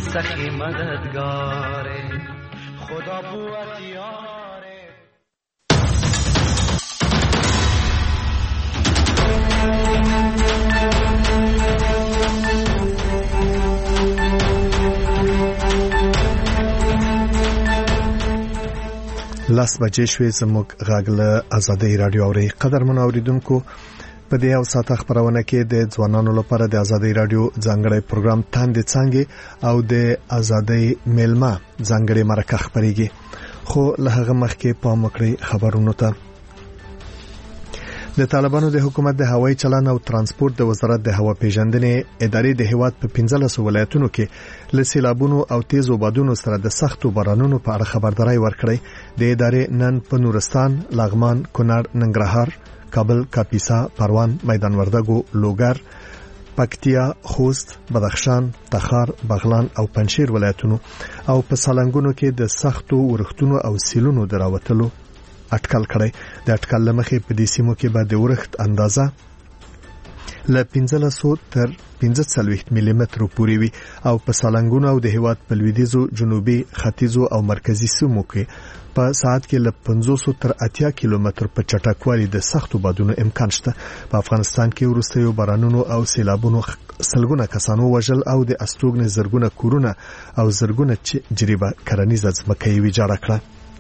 سخی مددگاره خدا قوت یاره. لاس بجې شوې زموږ غږ له آزادۍ رادیو اوري. قدرمن اوریدونکو، په دې او ساعت خبرونه کې د ځوانانو لپاره د آزادۍ رادیو ځانګړی پروګرام تاندې څنګه او د آزادۍ میلمه ځانګړی مرکه خبريږي. خو له هغه مخکې پام وکړئ خبرونو ته. د طالبانو د حکومت د هوایي چلن او ترانسپورت د وزارت د هوا پیژندنې ادارې د هیواد په 15 ولایتونو کې له سیلابونو او تیزو بادونو سره د سختو بارانونو په اړه خبرداري ورکړې. د ادارې نن په نورستان، لغمان، کونړ، ننګرهار، کابل، کاپیسا، پروان، میدان وردګو، لوګر، پکتیا، خوست، بدخشان، تخار، بغلان او پنجشیر ولایتونو او په سالنګونو کې د سختو ورښتونو او سیلونو دراوتلو اټکل کړی. د اټکل لمخې په دې سیمو کې به د ورښت اندازه له 1500 تر 1540 ملي متر پورې وي او په سالنګونو او د هیواد په لویدیځو، جنوبي، ختیځو او مرکزي سیمو کې په ساعت کې له 500 تر 80 کیلومتر په چټکوالي د سختو بادونو امکان شته. په افغانستان کې وروستیو بارانونو او سیلابونو سلګونه کسانو وژل او د استوګنې زرګونه کورونه او زرګونه جریبه کرنیزه ځمکه یې ویجاړه کړه.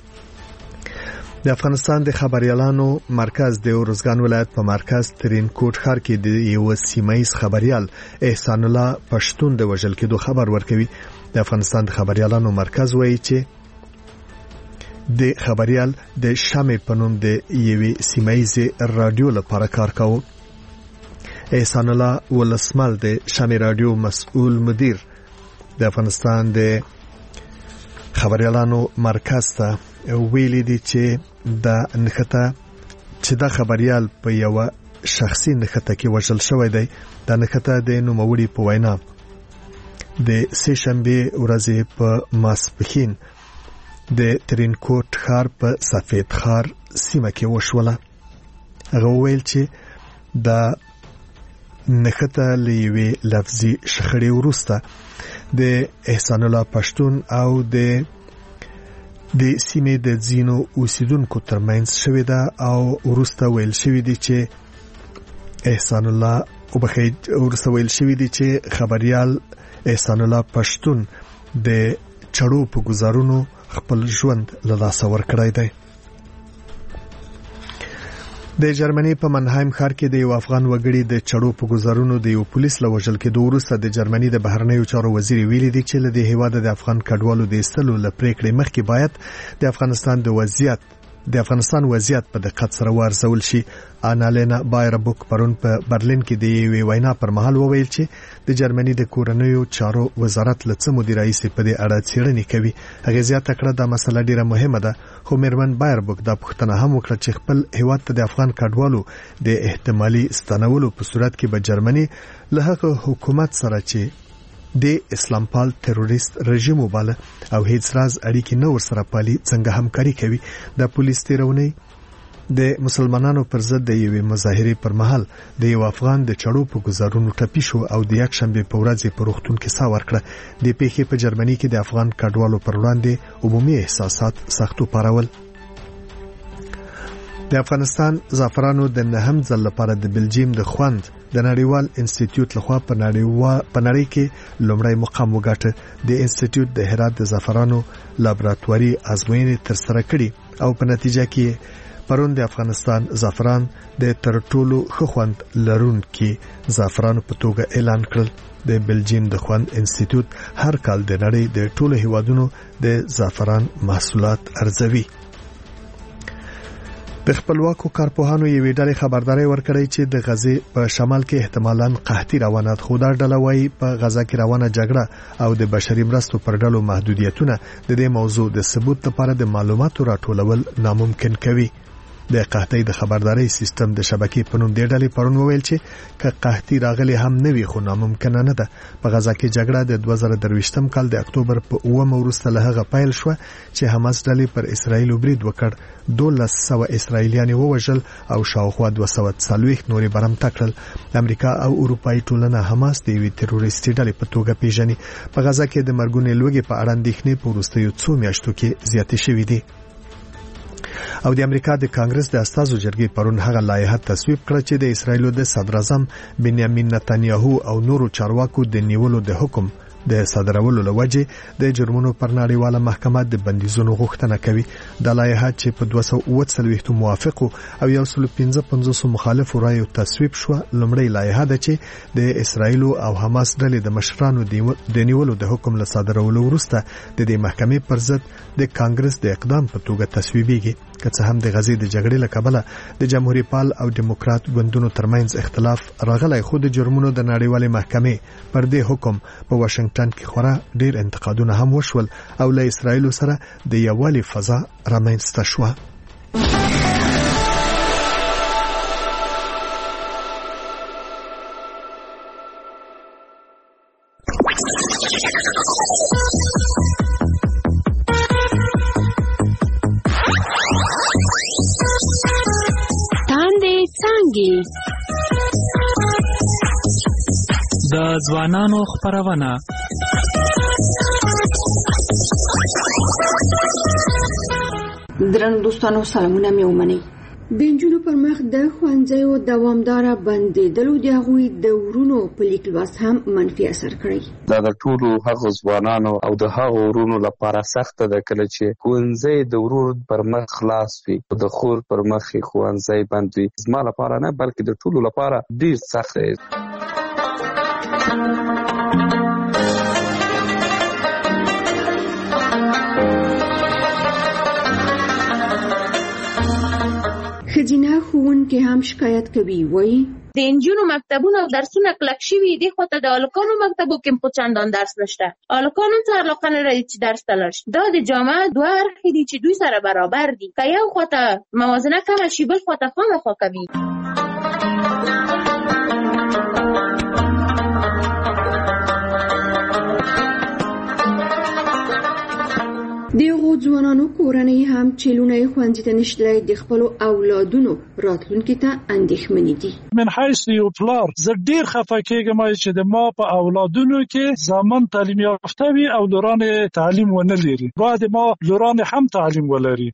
د افغانستان د خبريالانو مرکز د ارزګان ولایت په مرکز ترین کوټ ښار کې د یو سیمایي خبريال احسان الله پښتون د وژل کېدو خبر ورکوي. د افغانستان د خبريالانو مرکز وایي چې د خبريال د شامې پنوم د یوې سیمایي رادیو لپاره کار کاوه. احسان الله ولسمل د شامې رادیو مسؤل مدیر د افغانستان د خبريالانو مرکز ته ویلي دي چې د نخته چې د خبريال په یو شخصي نخته کې وژل شوی دی. د نخته د نوموړي په وینا د سه شنبه ورځې په ماسپښین د ترین کوټ ښار په سفید ښار سیمه کې وشوله. هغه ویل چې د نخته لوي لفظي شخړې وروسته د احسان الله پښتون او د سیمې د ځینو اوسیدونکو ترمنځ شوې ده او وروسته ویل شوې دي چې احسان الله وروسته ویل شوې دي چې خبريال احسان الله پښتون د چړو په گزارونو خپل ژوند له لاسه ورکړی دی. د جرمني په منهایم ښار کې د یو افغان وګړي د چړو په گزارونو د یو پولیس له وژل کېدو وروسته د جرمني د بهرنیو چارو وزیر ویلي دی چې له دې هیواد د افغان کډوالو د ایستلو له پریکړې مخکې باید د افغانستان وضعیت په دقت سره وارزول شي. آنالینا بایربوک پرون په برلین کې د یوې وینا پر مهال وویل چې د جرمني د کورنیو چارو وزارت له څه مودې راهیسې په دې اړه څېړنې کوي. هغه زیاته کړه دا مسله ډیره مهمه ده، خو میرمن بایربوک دا پوښتنه هم وکړه چې خپل هیواد ته د افغان کډوالو د احتمالي ستنولو په صورت کې به جرمني له هغه حکومت سره چې د اسلام پال تروریست رژیم وباله او هیڅ راز اړیکې نه ورسره پالي څنګه همکاري کوي. د پولیس تیرونی د مسلمانانو پر ضد د یوې مظاهرې پر مهال د یو افغان د چړو په گزارونو ټپي شو او د یک شنبه په ورځ په روغتون کې ساه ورکړه. د پیښې په جرمني کې د افغان کډوالو پر وړاندې عمومي احساسات سختو پارول. د افغانستان زعفرانو د نهم ځل لپاره د بلجیم د خوند د نړیوال انسټیټیوټ لخوا په نړۍ کې لومړی مقام وګاټه. د انسټیټیوټ د هرات د زعفرانو لابراتواري ازموینې ترسره کړې او په نتیجه کې پرون د افغانستان زعفران د تر ټولو ښه خوند لرونکي زعفرانو په توګه اعلان کړل. د بلجیم د خوند انسټیټیوټ هر کال د نړۍ د ټولو هیوادونو د زعفران محصولات ارزوي. د خپلواکو کارپوهانو یوې ډلې خبرداري ورکړې چې د غزې په شمال کې احتمالاً قحطي روانه ده. خو دا ډله وايي په غزا کې روانه جګړه او د بشري مرستو پر ډلو محدودیتونه د دې موضوع د ثبوت لپاره د معلوماتو راټولول ناممکن کوي. د قحطۍ د خبرداري سیستم د شبکې په نوم د ډلې پرون وویل چې که قحطي راغلي هم نه وي خو ناممکن نه ده. په غزا کې جګړه د 2023م کال د اکتوبر په 9 وروسته له هغه پیل شو چې حماس ډلې پر اسرایل برید وکړ. 1200 اسرایلیان ووژل او شاوخوا 240 نورې برمته کړل. امریکا او اروپאי ټولنه حماس د یوې تروریستي ډلې په توګه پیژني. په غزا کې د مرګونې لوږې په اړه اندېښنې په وروستیو څو میاشتو کې زیاتې شوې دي. او د امریکا د کانګرس د استازو جرګې پرون هغه لایحه تصویب کړه چې د اسرایل د صدر اعظم بنیامین نتانیاهو او نورو چارواکو د نیولو د حکم د صادرولو لوجه د جرمونو پر نړیواله محکمه د بندیزونو غوښتنه کوي. د لایحه چې په 240 موافق او 155 مخالف رایو تصویب شو لمړی لایحه ده چې د اسرایل او حماس ډلې د مشرانو د نیولو د حکم له صادرولو وروسته د دې محکمې پر ضد د کانګرس د اقدام په توګه تصویبېږي. که څه هم د غزې د جګړې له کبله د جمهوریت پال او دیموکرات ګوندونو ترمنځ اختلاف راغلی، خو د جرمونو د نړیوالې محکمې پر دې حکم په واشنگټن کې خورا ډېر انتقادونه هم وشول او له اسرایل سره د یووالي فضا رامنځته شوه. د ځوانانو خبرونه درنو دوستانو سلامونه مې ومنئ. د نجونو پر مخ د ښوونځیو دوامداره بندېدلو د هغوی د ورونو په لیک لوست هم منفي اثر کړی. دا د ټولو هغو ځوانانو او د هغو ورونو لپاره سخته ده کله چې ښوونځی د ورور پر مخ خلاص وي او د خور پر مخ ښوونځی بند وي. زما لپاره نه بلکې د ټولو لپاره ډیر سخت دی. خزینه ښوونکي هم شکایت کوي. وایي د انجونو مکتبونه او درسونه کلک شوي دي، خو ته د الکانو مکتبو کې خو چندان درس نشته. الکانو څه علاقه نه لري چې درس ته لاړ شي. دا د جامعه دوه اړخې دي چې دوی سره برابر دي. که یو خواته موازنه کمه شي بل خواته خامخا کوي. دغه ځوانانو کورنۍ هم چې لونه ښوونځي ته نشلای د خپل اولادونو راتلونکي ته اندېښمنې دي. من حیث یو پلار زه ډیر خفه کېږم چې د ما په اولادونو کې زمان تعلیم یافته وي او لوران تعلیم ونه لري. باید ما لوران هم تعلیم ولري.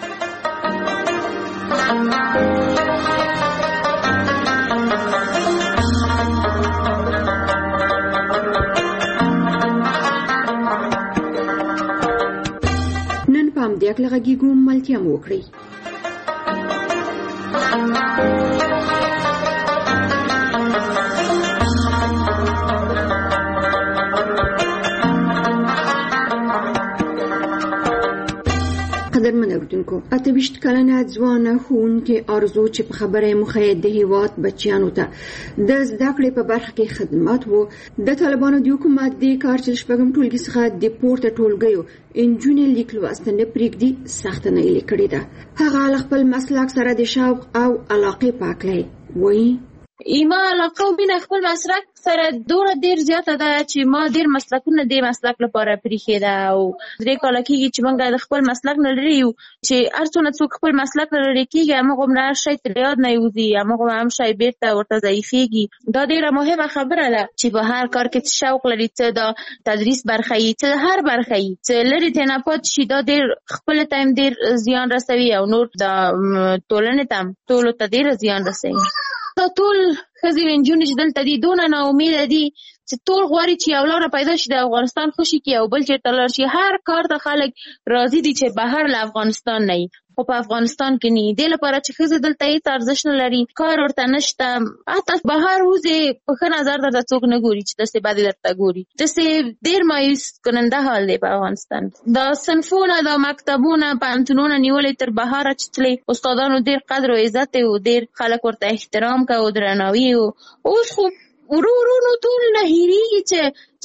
هم د خپل غږیګو ملتیا مو وکړي. قدرمن اوریدونکو، 28 کلنه ځوانه ښوونکې آرزو چې په خبره مخه د هیواد بچیانو ته د زده کړې په برخه کې خدمات وو، د طالبانو د حکومت د کار چې شپږم ټولګي څخه د پورته ټولګیو انجونې لیک لوست نه پرېږدي سخته نه لیکړې ده. هغه خپل مسلک سره د شوق او علاقې پاکلې. وایي ایما علاقه او مینه خپل مسلک سره دوره ډیر زیاته ده چې ما ډیر مسلکونه د مسلک لپاره پریښې ده او درې کاله کېږي چې موږ د خپل مسلک نه لري چې هر څونه څوک خپل مسلک نه لري کېږي همغومره هر شی تر یاد نه وځي، همغومره هم شی بیرته ورته ضعیفېږي. دا ډیره مهمه خبره ده چې په هر کار کې شوق لري، څه د تدریس برخه یي څه د هر برخه یي څه لري ته نه پات شي. دا ډیر خپل ټایم ډیر زیان رسوي او نور د ټولنې ته ټولو ته ډیر زیان رسوي. دا ټول ښځې او نجونې چې دلته دي دونه ناامیده دي چې ټول غواړي چې یو لاره پیدا شي د افغانستان خوشي کړي او بل چېرته لاړ شي. هر کار ته خلک راضي دي چې بهر له افغانستان نه وي، خو په افغانستان کې نه. دې لپاره چې ښځې دلته هېڅ ارزښت نه لري، کار ورته نشته، حتی بهر وځې په ښه نظر درته څوک نه ګوري چې داسې بدې درته ګوري. داسې ډېر مایوس کننده حال دی په افغانستان. دا صنفونه دا مکتبونه پوهنتونونه نیولې تر بهره چې تلې، استادانو ډېر قدر او عزت و، ډېر خلک ورته احترام کوي او درناوي و. اوس خو ورو ورو نو ټول نه هېرېږي چې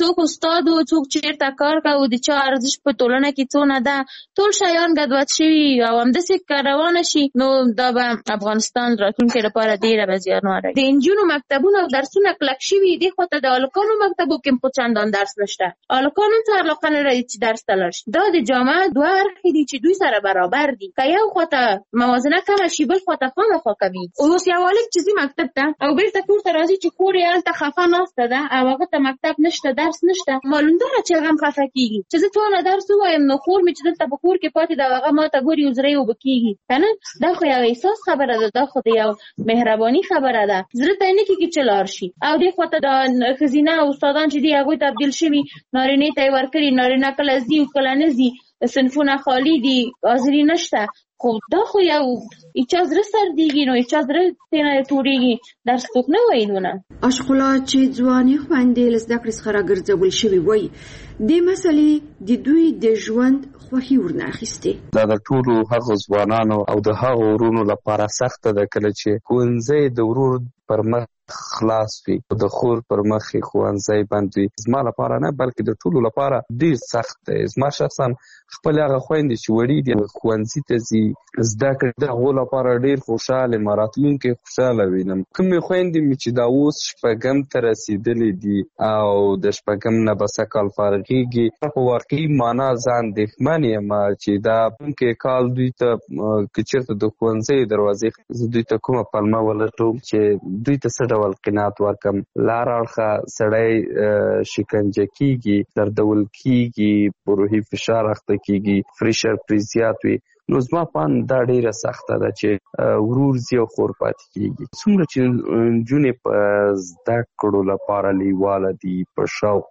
څوک استاد و، څوک چیرته کار کوي، د چا ارزش په ټولنه کې څونه ده، ټول شیان ګډوډ شوي او همداسې روانه شي، نو دا به افغانستان راتلونکي لپاره ډېره به زیانمنه. د نجونو مکتبونه او درسونه کلک شوي، دې خوا ته د هلکانو مکتبو کې خو چندان درس نشته. هلکانو ته علاقه نه لري چې درس ته لاړ شي. دا د جامعه دوه اړخې دي چې دوی سره برابر دي. که یو خوا ته موازنه کمه شي، بل خوا ته خامخا کوي. اوس یو هلک چې ځي مکتب ته او بېرته کور ته راځي چې خور یې هلته خفه ناسته ده او هغه ته مکتب نشته، درس نشته، معلوم ده چې هغه هم خفه کېږي چې زه توانه درس ووایم، نو خور مې چې دلته په کور کې پاتې ده هغه ما ته ګوري او زړه یې اوبه کېږي، که نه؟ دا خو یو احساس خبره ده، دا خو د یو مهرباني خبره ده. زړه ته یې نه کېږي چې لاړ شي. او دې خوا ته د ښځینه استادان چې دي هغوی تبدیل شوي، نارینې ته یې ورکړي، نارینه کله ځي او کله نه ځي، صنفونه خالي دي، حاضري نشته. خو دا خو یو هیچا زړه سردېږي، نو هیچا زړه ترې تورېږي، درس څوک نه وایي نونه. اشقلا چې ځوانې خویندې له زده کړې څخه راګرځول شوي وای، دې مسلې د دوی د ژوند خوښي ورنه اخیستې. دا د ټولو هغو ځوانانو او د هغو ورونو لپاره سخته ده کله چې ښوونځی د ورور پر مخ خلاص وي، د خور پر مخ ښوونځی بند وي. زما لپاره نه بلکې د ټولو لپاره ډېر سخت دی. زما شخصا خپل هغه خویندې چې وړي دي ښوونځي ته ځي زده کړې، د هغو لپاره ډېر خوشحاله یم، راتلونکی خوشحاله وینم. کومې خویندې مې چې دا اوس شپږم ته رسېدلې دي او د شپږم نه به سږ کال فارغېږي، په واقعي معنا زه اندېښمن یم چې دا راتلونکی کال دوی ته که چېرته د ښوونځي دروازې زه دوی ته کومه پلمه ولټوم چې دوی ته څه ډول قناعت ورکړم. لار اړخه سړی شکنجه کېږي، دردول کېږي، په روحي فشار اخته کېږي، پریشر پرې زیات وي. نو زما په اند دا ډېره سخته ده چې ورور ځي او خور پاتې کېږي. څومره چې نجونې په زده کړو لپاره لیواله دي، په شوق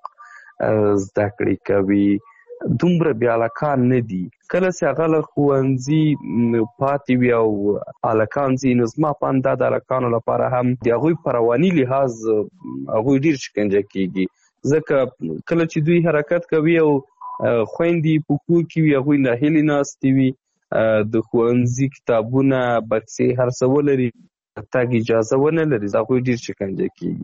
زده کړې کوي، دومره بې هلکان نه دي. کله چې هغه له ښوونځي پاتې وي او هلکان ځي، نو زما په اند دا د هلکانو لپاره هم د هغوی په رواني لحاظ هغوی ډېر شکنجه کېږي، ځکه کله چې دوی حرکت کوي او خویندې په کور کې وي، هغوی ناهیلې ناستې وي، د ښوونځي کتابونه، بکسې، هر څه ولري، تګ اجازه ونه لري، هغوی ډېر شکنجه کېږي.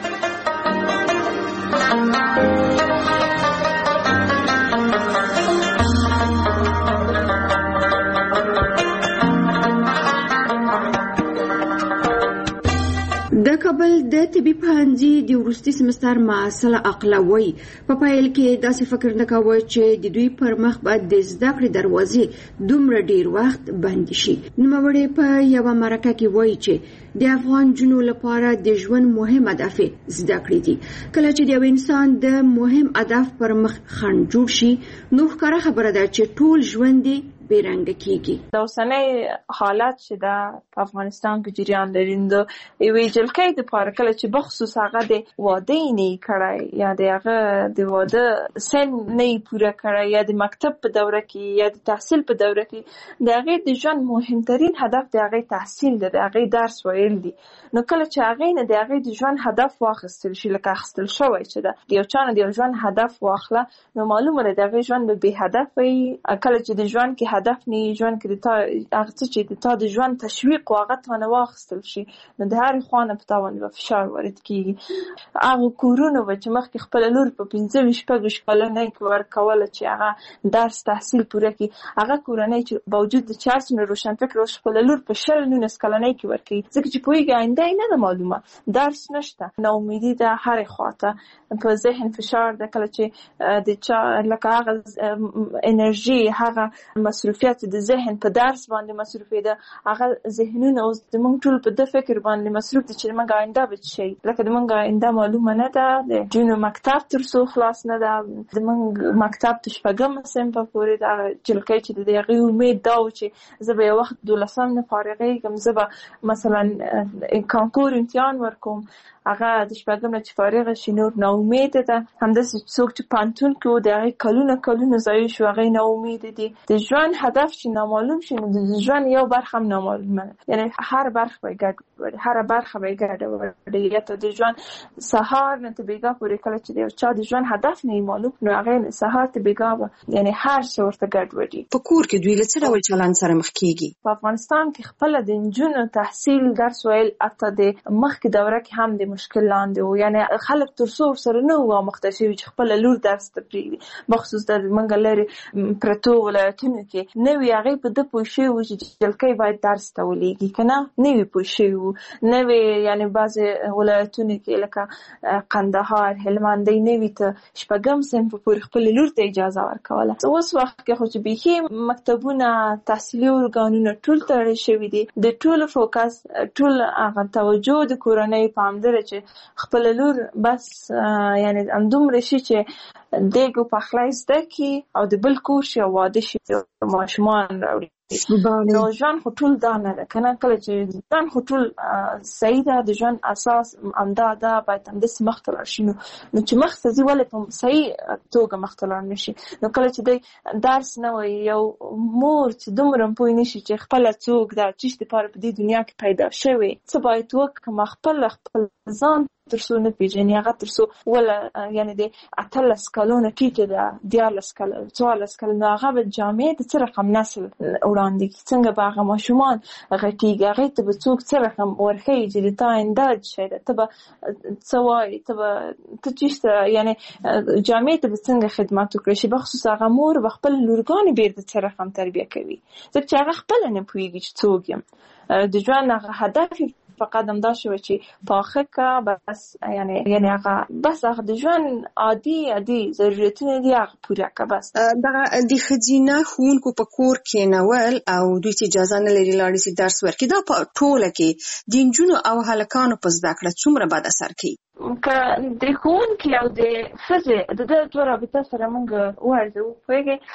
د کابل د طبي پوهنځي د وروستي سمستر محصله عقلوي په پیل کې داسې فکر نه کاوه چې د دوی پر مخ به د زده کړې دروازې دومره ډیر وخت بند شي. نوموړې په یوه مرکه کې وایي چې د افغان جنو لپاره د ژوند مهم هدف زده کړې دي. کله چې د یو انسان د مهم هدف پر مخ خنډ جوړ شي، نو ښکاره خبره ده چې ټول ژوند بیرنګ کیږي. د اوسنۍ حالت چې د افغانستان کې جریان لري، د یوې جلکې د پاره کله چې بخصوص هغه د واده نه کړای یا د هغه د واده سن نه پوره کړای یا د مکتب په دوره کې یا د تحصیل په دوره کې د هغه د ژوند مهمترین هدف د هغه تحصیل دی، د هغه درس ویل دي. نو کله چې هغه نه د هغه د ژوند هدف واخیستل شي، لکه اخیستل شوی چې د یو چا نه د ژوند هدف واخله، نو معلومه ده د هغه ژوند به هدف وي. کله چې د ژوند کې هدف نه ژوند کې د تا هغه چې د تا د ژوند تشویق او هغه ته نه واخیستل شي، نو د هر خوانه په تاوان و فشار وارد کیږي. هغه کورونه چې مخکې خپل لور په 15-16 کلنۍ کې ورکوله چې هغه درس تحصیل پوره کړي، هغه کورنۍ چې باوجود د چارسونو روشن فکر او خپل لور په 19 کلنۍ کې ورکړي، ځکه چې پوهیږي آینده نه ده معلومه، درس نشته، ناامیدي ده، هر خواته په ذهن فشار ده. کله چې د چا لکه هغه انرژي، هغه مصروفیت د ذهن په درس باندې مصروفه ده، هغه ذهنونه اوس د موږ ټول په د فکر باندې مصروف دي چې موږ آینده به شي، لکه د موږ آینده معلومه نه ده، د جنو مکتب تر څو خلاص نه ده، د موږ مکتب ته شپږم صنف پورې دا جلکې چې د هغه امید دا و چې زه به یو وخت 12 نه فارغېږم، زه به مثلا کانکور امتحان ورکوم، هغه د شپږم نه چې فارغ شي نور نا امید ده. همداسې څوک چې پانتون کې و د هغه کلونه ضایع شو، هغه نا امید دي. د ژوند هدف چې نامعلوم شي، نو د ژوند یو برخه هم نامعلومه، یعنی هر برخه به ګډوډ، هر برخه به ګډوډ. یا ته د ژوند سهار نه ته بیګا پورې کله چې د چا د ژوند هدف نه معلوم، نو هغه سهار ته بیګا یعنی هر څه ورته ګډوډي. په کور کې دوی له څه ډول چلند سره مخ کیږي؟ په افغانستان کې خپل د نجونو تحصیل درس ویل اته د مخکې دوره کې هم د مشکل لاندې وو. یعنی خلک تر څو سره نه وو مخته شوي چې خپل لور درس ته پرېږدي، بخصوص د منګ لري پرتو ولایتونو کې نه وي هغه په د پوه شوي وو چې جلکۍ باید درس ته ولېږي کنه، نه وي پوه شوي وو، نه وي یعنی بعضې ولایتونو کې لکه قندهار، هلمند دی نه وي ته شپږم صنف پورې خپل لور ته اجازه ورکوله. اوس وخت کې خو چې بیخي مکتبونه تحصیلي ارګانونه ټول تړل شوي دي، د ټولو فوکس ټول هغه توجه د کورنۍ په همدره چې خپل لور بس یعنی همدومره شي چې دیګ او پخلی زده کړي او د بل کور شي او واده شي ماشومان راوړي. نو ژوند خو ټول دا نه ده کنه، کله چې ژوند خو ټول صحیح ده، د ژوند اساس همدا ده، باید همداسې مخته لاړ شي. نو چې مخته ځي ولې په صحیح توګه مخته لاړ نه شي؟ نو کله چې دی درس نه وایي، یو مور چې دومره پوه نه شي چې خپله څوک ده، چیش دپاره په دې دنیا کې پیدا شوې، څه باید وکړم، خپل ځان تر څو نه پېژني، هغه تر څو وله یعنې د 18 کلونو ټیټه ده، 14 کلونه 14 کلونه، نو هغه به جامې د څه رقم نسل وړاندې کړي، څنګه به هغه ماشومان غټېږي، هغې ته به څوک څه رقم ورښیي چې د تا آینده شی ده، ته به څه وایي، ته چېرته یعنې جامې ته به څنګه خدمت وکړی شي. بخصوص هغه مور به خپل لورګانې بېرته څه رقم تربیه کوي، ځکه چې هغه خپله نه پوهېږي چې څوک یم. د ژوند هغه هدف فقط همدا شوه چې پاخه که بس یعنی هغه بس هغه د ژوند عادي ضرورتونه دي هغه پوره که بس. دغه د ښځینه ښوونکو په کور کېنول او دوی ته اجازه نه لري لاړې شي درس ورکړي، دا په ټوله کې د نجونو او هلکانو په زده کړه څومره بد اثر کوي؟ که د ښوونکي او د ښځې د ده دوه رابطه سره موږ وارزوو، پوهېږئ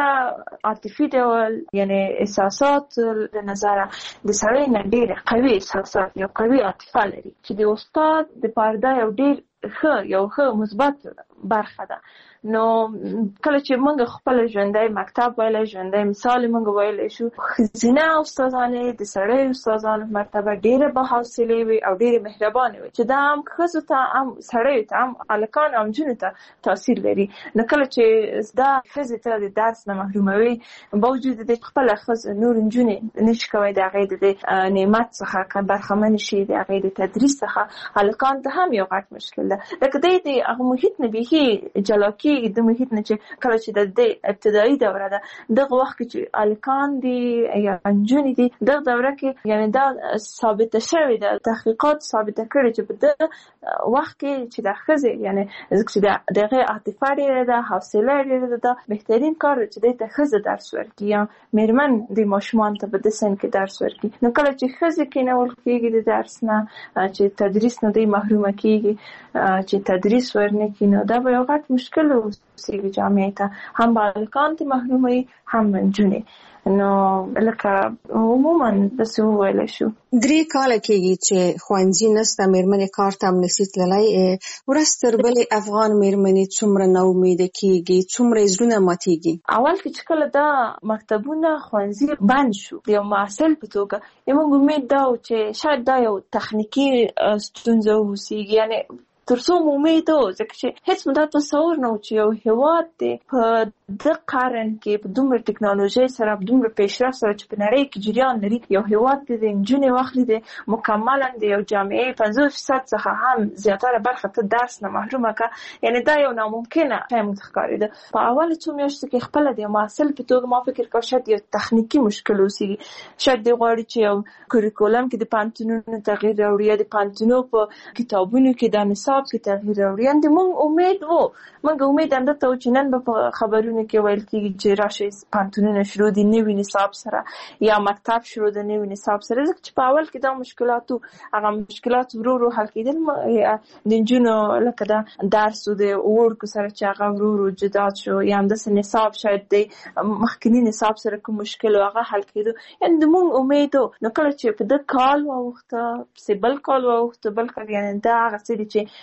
ښځه عاطفي ډول یعنې احساسات د نظره د سړی نه ډېرې قوي احساسات یو قوي عاطفه لري چې د استاد دپاره دا یو ډېر یو ښه مثبت برخه ده. نو کله چې موږ خپل ژوندی مکتب ویلی، ژوندی مثال موږ ویلی شو، ښځینه استادانې د سړی استادانو مرتبه ډېره باحوصلې وي او ډېرې مهربانې وي چې دا هم ښځو ته هم سړیو ته هم هلکانو هم نجونو ته تاثیر لري. نو کله چې دا ښځې ته د درس نه محروموي، باوجود د خپله ښځه نور نجونې نشي کوی د هغې د نعمت څخه برخمن شي، د هغې د تدریس څخه، هلکانو ته هم یو غټ مشکل ده. لکه دی د هغه محیط نه بیخي جلا کېږي، د محیط نه چې کله چې د دې ابتدایي دوره ده، دغه وخت کې چې هلکان دي یا نجونې دي، دغه دوره کې یعنې دا ثابته شوې ده، تحقیقات ثابته کړي چې په دغه وخت کې چې د ښځې یعنې ځکه چې د هغې عاطفه ډېره ده، حوصله ډېره ده، دا بهترین کار دی چې دی ته ښځه درس ورکړي یا مېرمن د ماشومان ته په دې سن کې درس ورکړي. نو کله چې ښځې کېنول کېږي د درس نه، چې تدریس نه دوی محرومه کېږي، چې تدریس ورنه کړي، نو دا به یو غټ مشکل وسیږي جامعې ته، هم به هلکان ته محروموي هم نجونې. نو لکه عموما داسې وویلی شو 3 کاله کېږي چې ښوونځي نسته، مېرمنې کار ته هم نشي تللی. ورځ تر بلې افغان مېرمنې څومره ناامیده کېږي، څومره یې زړونه ماتېږي. اول کې چې کله دا مکتبونه ښوونځي بند شو د یو محصل په توګه، موږ امید دا و چې شاید دا یو تخنیکي ستونزه وسیږي، یعنې تر څو مو امید و، ځکه چې هیڅ مو دا تصور نه و چې یو هېواد دی په د قرن کې په دومره ټکنالوژۍ سره، په دومره پیشرفت سره چې په نړۍ کې جریان لري، یو هېواد دی د نجونې واخلي د مکملا د یو جامعې 50% څخه هم زیاتره برخه ته درس نه محرومه کړه. یعنې دا یو ناممکنه شی موږ ته ښکارېده. په اول څو میاشتو کې خپله د یو محصل په توګه ما فکر کاوه شاید یو تخنیکي مشکل وسیږي، شاید دی غواړي چې یو کریکولم کې د پوهنتونونو تغییر راوړي یا د پوهنتونو په کتابونو کې د نصاب کې تغییر راوړي. یعنې موږ امید وو، موږ امید همدته و چې نن به په خبرونو کې ویل کېږي چې راشئ پوهنتونونه شروع دي نوي نصاب سره یا مکتب شروع د نوي نصاب سره، ځکه چې په اول کې دا مشکلات و، هغه مشکلات ورو ورو حل کېدل. د نجونو لکه دا درس و د وړکو سره چې هغه ورو ورو جدا شو، یا همداسې نصاب شاید د مخکیني نصاب سره کوم مشکل و هغه حل کېدو. یعنې د موږ امید و. نو کله چې په ده کال واوښته، پسې بل کال واوښته، بل کال، یعنې دا هغه څه دي چې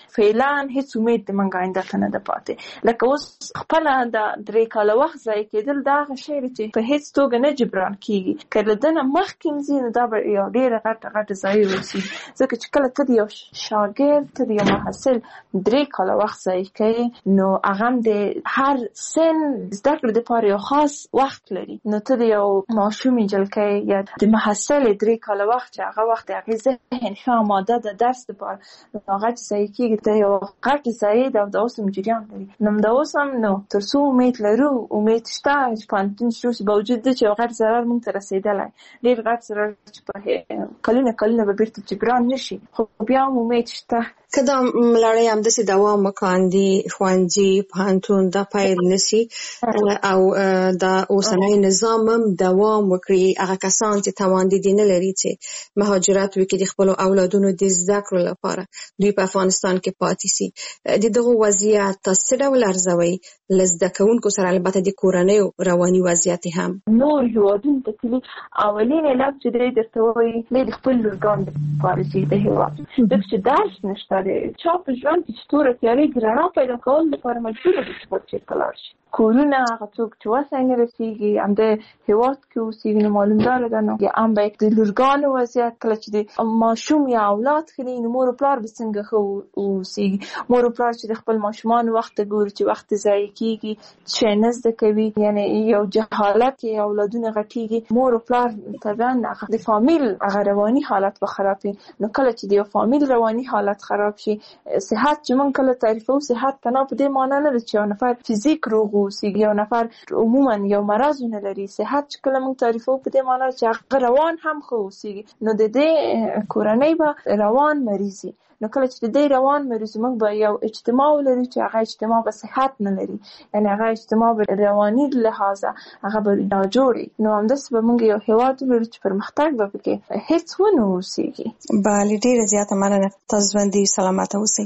فعلا هیڅ امید د منګ آینده ته نه ده پاتې. لکه اوس خپل د 3 کاله وخت ځای کېدل دا هغه شی چې په هیڅ توګه نه جبران کیږي. کله دنه مخکې مزین دا به یو ډیر غټ ځای وسی، ځکه چې کله ته یو شاګرد ته یو محصل 3 کاله وخت ځای کوي نو هغه د هر سن زده کړې لپاره یو خاص وخت لري. نو ته یو ماشوم جلکې یا د محصل 3 کاله وخت چې هغه وخت هغه ذهن ښه آماده د درس لپاره هغه ځای کېږي ته یو غټ ځای د اوس مجریان لري. نو د اوس هم نو تر څو امید لرو، امید شته چې پانتون شروع شي باوجود چې یو غټ ضرر مونږ ته رسیدلی، ډېر غټ ضرر چې په کلونه به بیرته جبران نشي، خو بیا هم امید شته. که دا ملارۍ همداسې دوام وکاندي، ښوونځي پوهنتون دا پیل نشي او دا اوسنی نظام هم دوام وکړي، هغه کسان چې توان دي نه لري چې مهاجرت وکړي د خپلو اولادونو د زده کړو لپاره دوی په افغانستان کې پاتې سي، د دغه وضعیت تاسو څه ډول ارزوئ له زده کوونکو سره؟ البته د کورنیو رواني وضعیت هم نور هېوادونو ته تلي. اولین علت چې دی درته وایي د خپل لورګان دپاره چې د هېواد ځکه چې درس نشته دی. چا په ژوند کې چې توره تیارې د رڼا پیدا کولو لپاره مجبوره ده چې خپل چېرته لاړ شي. کورونه هغه څوک چې وسه نه رسېږي همدې هېواد کې اوسېږي، نو معلومداره ده نو یا هم باید د لورګانو وضعیت کله چې د ماشوم یا اولاد ښه دی نو مور و پلار به څنګه ښه اوسېږي. مور و پلار چې د خپل ماشومانو وخت ته ګوري چې وخت ضایع کېږي، شی نه زده کوي، یعنی یو جهالت کې اولادونه غټېږي. مور و پلار طبعا د فامیل هغه رواني حالت به خراب وي. نو کله چې د یو فامیل رواني حالت خراب شي، صحت چې موږ کله تعریفو صحت تنها په دې معنی نه ده چې یو نفر فزیک روغ اوسېږي، یو نفر عموما یو مرض نه لري. صحت چې کله موږ تعریفو په دې معنی چې هغه روان هم ښه اوسېږي، نو د دې کورنۍ به روان مریض وي. نو کله چې د دې روان مریض موږ به یو اجتماع ولري چې هغه اجتماع به صحت نه لري، یعنی هغه اجتماع به رواني لحاظه هغه به ناجوړي. نو همداسې به موږ یو هېواد ولرو چې پرمختګ به پکې هېڅ ونه اوسېږي. بله، ډېره زیاته مننه. تاسو ژوندي سلامته اوسئ.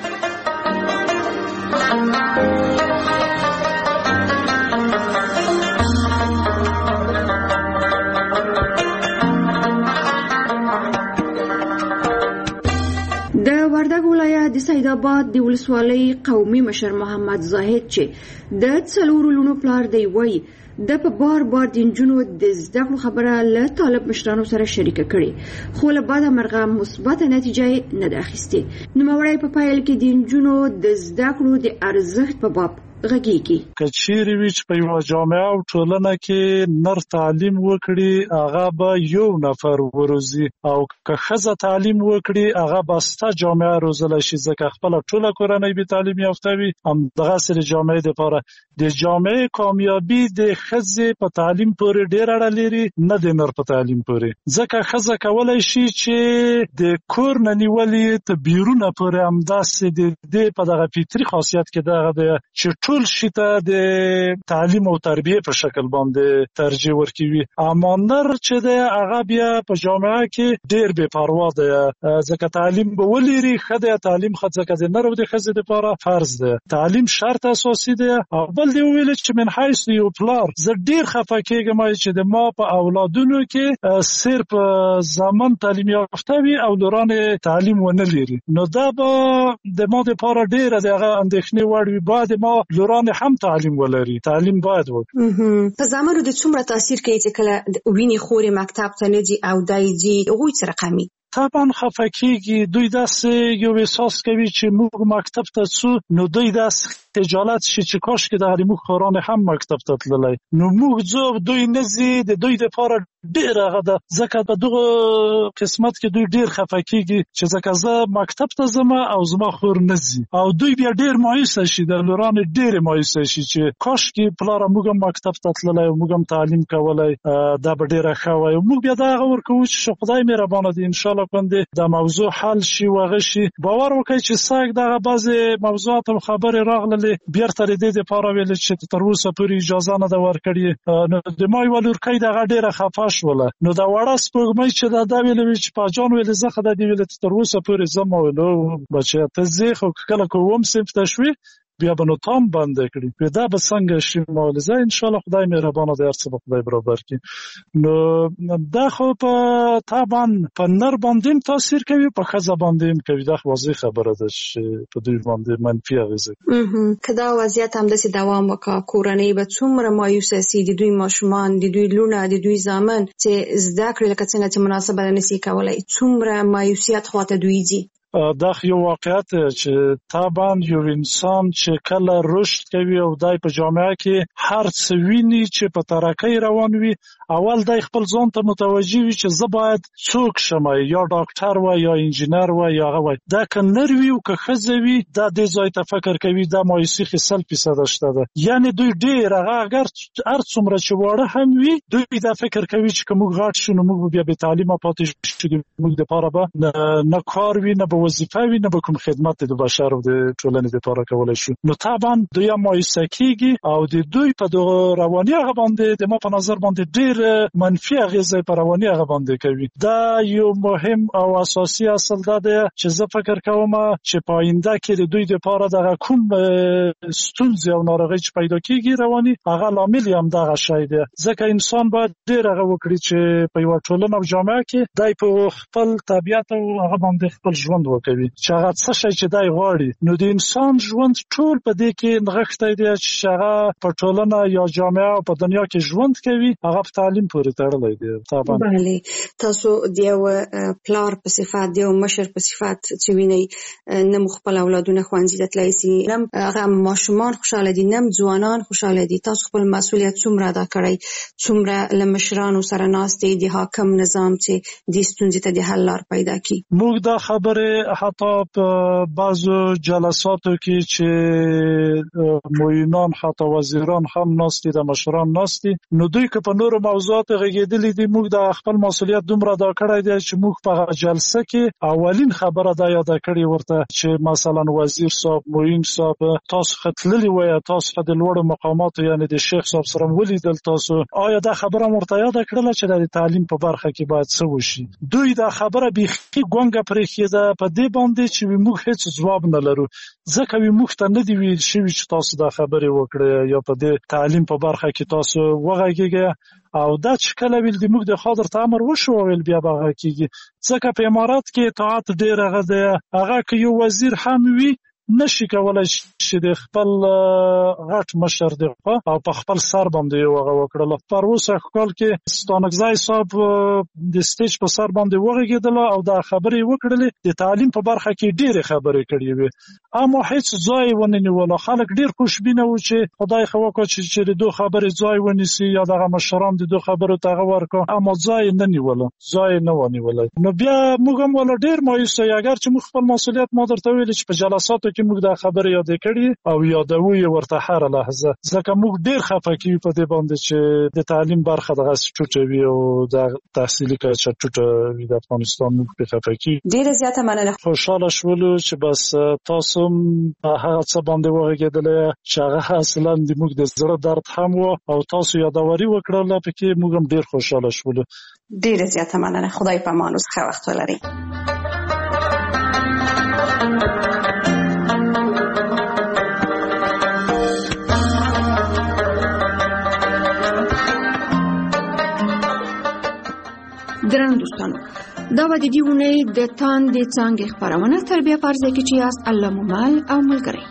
د وردګ ولایت د سید آباد د ولسوالۍ قومي مشر محمد زاهد چې د 4 لونو پلار دی وایي د په بار د نجونو د زده کړو خبره له طالب مشرانو سره شریکه کړي، خو له بعده مرغه مثبته نتیجه نه ده اخیستې. نوموړی په پایل کې د نجونو د زده کړو د ارزښت په باب غږیږي. که چیرې وي چې په یوه جامعه او ټولنه کې نر تعلیم وکړي هغه به یو نفر وروزي، او که ښځه تعلیم وکړي هغه به سته جامعه روزلی شي، ځکه خپله ټوله کورنۍ بې تعلیم یافته وي. همدغسې د جامعې دپاره د جامعې کامیابي د ښځې په تعلیم پورې ډېر اړه لري، نه د نر په تعلیم پورې. ځکه ښځه کولی شي چې د کور نه نیولې تر بیرونه پورې همداسې د دې په دغه فطري خاصیت کې دغه دی چې ټول شي ته د تعلیم او تربیه په شکل باندې ترجیح ورکوي. اما نر چې دی هغه بیا په جامعه کې ډېر بې پروا دی، ځکه تعلیم به ولري ښه دی. تعلیم ځکه د نر او د ښځې دپاره فرض دی، تعلیم شرط اساسي دی. او بل دې وویل چې من حیث یو پلار زه ډېر خفه کېږم چې د ما په اولادونو کې صرف زامن تعلیم یافته وي او لوران تعلیم ونه لري، نو دا به د ما دپاره ډېره د هغه اندېښنې وړ وي. باید ما لوران هم تعلیم ولري، تعلیم باید وکړي. په زامنو د څومره تاثیر کوي چې کله وینې خورې مکتب ته نه ځي او دی ځي، هغوی څه رقمي؟ طبعا خفه کېږي. دوی داسې یو احساس کوي چې موږ مکتب ته ځو، نو دوی داسې خجالت شي چې کاش کې دغه موږ ښاران هم مکتب ته تللی، نو موږ ځو دوی نه ځي. د دوی دپاره ډېر هغه ده، ځکه په دغه قسمت کې دوی ډېر خفه کېږي چې ځکه زه مکتب ته ځم او زما خور نه ځي، او دوی بیا ډېر مایوسه شي، د لورانې ډېرې مایوسه شي چې کاش کې پلاره موږ هم مکتب ته تللی او موږ هم تعلیم کولی، دا به ډېره ښه وای. موږ بیا دا هغه ورکوو چې خدای مهربانه دی، انشاءالله باندې د موضوع حل شي و هغه شي. باور وکړئ چې سږ دغه بعضې موضوعات او خبرې راغللې بیرته د دې دپاره ویلې چې تر اوسه پورې اجازه نه ده ورکړې. نو د ما یوه لورکۍ دغه ډېره خفه شوله، نو د وړه سپوږمۍ چې دا ویلې وي چې پاجان ویلې زه خو دا دې ویلې تر اوسه پورې ځم. نو بچیه ته ځې، خو کله که اووم صنف ته شوې بیا به نو تام بند کړي دا به څنګه شي مولزه ان شاء الله خدای مهربانه دی هر څه به خدای برابر کړي نو دا خو په طبعا په نر باندې تاثیر کوي په ښځه باندې کوي دا واضح خبره ده چې په دوی باندې منفي اغیزه کدا وضعیت هم د دوام وکړه کورنۍ به څومره مایوسه سي د دوی ماشومان د دوی لونه د دوی زامن چې زده کړې لکه څنګه چې مناسبه نشي کولای څومره مایوسیت خواته دوی دي دا یو واقعیت چې طبعا یو انسان چې کله رشد کوي او دای په جامعه کې هر څه ویني چې په ترقۍ روان وي اول دای خپل ځان ته متوجي وي چې زه باید څوک شم یا ډاکټر و یا انجینر و یا هغه دا کنر وي او که ښځه وي دا د ځای ته فکر کوي دا مایوسي 100% شته ده یعنی دوی ډیر هغه اگر هر څومره چې واړه هم وي دوی دا فکر کوي چې کوم غاټ شنو موږ بیا به تعلیم پاتې شو موږ د پاره به نه کار وي نه وظیفه وي نه به کوم خدمت د بشر او د ټولنې لپاره کولای شي نو طبعا دوی مایوسه کیږي او د دوی په رواني هغه باندې د ما په نظر باندې ډیر منفي اغیزه په رواني هغه باندې کوي دا یو مهم او اساسي اصل ده چې زه فکر کوم چې په آینده کې د دوی لپاره د کوم ستونزې او ناروغۍ چې پیدا کیږي رواني هغه لامل هم دغه شی دی ځکه انسان باید ډیر هغه وکړي چې په یو ټولنه او جامعه کې دای په خپل طبيعت او هغه باندې خپل ژوند کوي چې هغه څه شي چې دای غواړي نو د انسان ژوند ټول په دې کې نغښتې دی چې هغه په ټولنه یا جامعه او په دنیا کې ژوند کوي هغه په تعلیم پورې تړلی دی طبعا بله تاسو دیو پلار په صفات دیو مشر په صفات چې ویني نم خپل اولادونه خوانځي د تلایسي نم هغه ماشومان خوشاله دي نم ځوانان خوشاله دي تاسو خپل مسؤلیت څومره ادا کړئ څومره لمشرانو سره ناستې د حاکم نظام چې د ستونزې ته د حل لار پیدا کړي موږ دا خبره حتی په بعضو جلساتو کې چې معینان حتی وزیران هم ناستي د مشران ناستي نو دوی که په نورو موضوعات غږیدلي دي موږ د خپل مسؤلیت دومره ادا کړی دی چې موږ په جلسه کې اولین خبره دا یاد کړی ورته چې مثلا وزیر صاحب معین صاحب تاسو خپللی وای تاسو د لوړ مقامات یعنی د شیخ صاحب سره ولیدل تاسو آیا دا خبره مرته یاد کړل چې د تعلیم په برخه کې باید څه وشي دوی دا خبره بيخي ګونګه پرې کېده په دې باندې چې موږ هیڅ ځواب نه لرو ځکه موږ ته نه دی ویل شوی چې تاسو دا خبره وکړه یا په دې تعلیم په برخه کې تاسو وغږیږئ او دا چې کله ویل د موږ د خاطر تامر وشو ویل بیا به کېږي ځکه په امارات کې اطاعت ډیر هغه کې یو وزیر هم وي نشي کولای چې د خپل غټ مشر دی او په خپل سر باندې هغه وکړل پر اوسه کال کې ستانکزای صاحب د سټیج په سر باندې وغږیدل او دا خبرې وکړلې د تعلیم په برخه کې ډېرې خبرې کړې وي اما هیڅ ځای ونه نیول خلک ډېر خوشبینه و چې خدای خو وکړي چې د دوه خبرې ځای ونیسي یا دغه مشران د دوه خبرو ته ورکو اما ځای نه نیول ځای نه ونیول نو بیا موږ هم ول ډېر مایوسه اگر چې موږ خپل مسؤلیت ما درته ویل چې په جلساتو کې موږ دا خبره یاد کړې او یادوي ورته هر لحظه ځکه موږ ډېر خفه کیو په دې باندې چې د تعلیم برخه دغه چټوي او د تحصیلي کچه چټه د افغانستان موږ په خفه کیو ډېر زیاته مننه خوشاله شولو چې بس تاسو هغه څه باندې وغږیدل چې هغه اصلا د موږ د زړه درد هم او تاسو یادوري وکړل پکې موږ هم ډېر خوشاله شولو ډېر زیاته مننه خدای په امان اوسه وخت ولري درنو دوستانو دا به د دې اونۍ د تاندې څانګې خپرونه تربیه پرځای کې چې یاست الله مومل او ملګری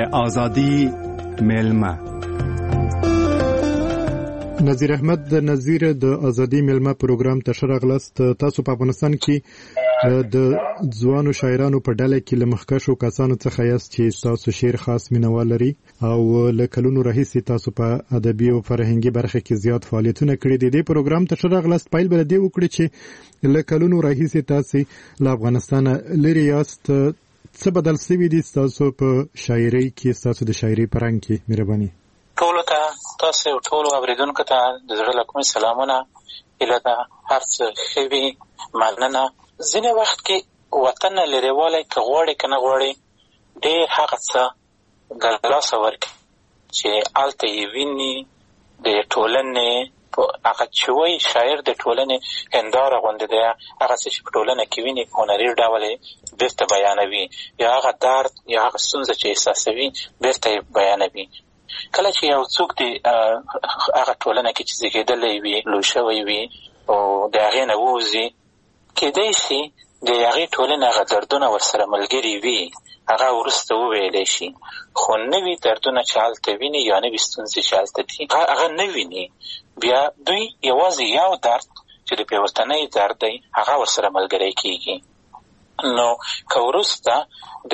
آزادی میلمه. نظیر احمد د نظیر د ازادي میلمه پروګرام ته شرغلست. تاسو په افغانستان کې د ځوانو شاعرانو په ډله کې لمخکشو کسانو څخه یاست چې تاسو شعر خاص مینوال لري او لکلونو راهیسې تاسو په ادبي او فرهنګي برخه کې زیات فعالیتونه کړي دي. د پروګرام ته شرغلست پایل بل دی وکړي چې لکلونو راهیسې تاسو له افغانستان لري یاست. څه بدل شوی دي تاسو په شاعرۍ کې، تاسو د شاعرۍ پرنګ کې؟ مهرباني. ټولو ته، تاسو ټولو اوریدونکو ته د زړه له کومې سلامونه. هیله ده هر څه ښه وي. مننه. ځینې وخت کې وطن لرېوالی که غواړي که نه غواړي ډېر هغه څه ګلاسه ورکړي چې هلته یې ویني د ټولنې هغه چې وایي شاعر د ټولنې هنداره غوندې دی. هغه څه چې په ټولنه کې ویني په هنري ډول یې بېرته بیانوي، یا هغه درد یا هغه ستونزه چې احساسوي بېرته یې بیانوي. کله چې یو څوک د هغه ټولنه کې چې زیږېدلی وي، لوی شوی وي او د هغې نه ووځي، کیدای شي د هغې ټولنې هغه دردونه ورسره ملګري وي، هغه وروسته وویلی شي. خو نوي دردونه چې هلته ویني یا نوي ستونزې چې هلته دي هغه نه ویني. بیا دوی یوازې یو درد چې د بېوطنۍ درد دی هغه ورسره ملګری کېږي. نو که وروسته د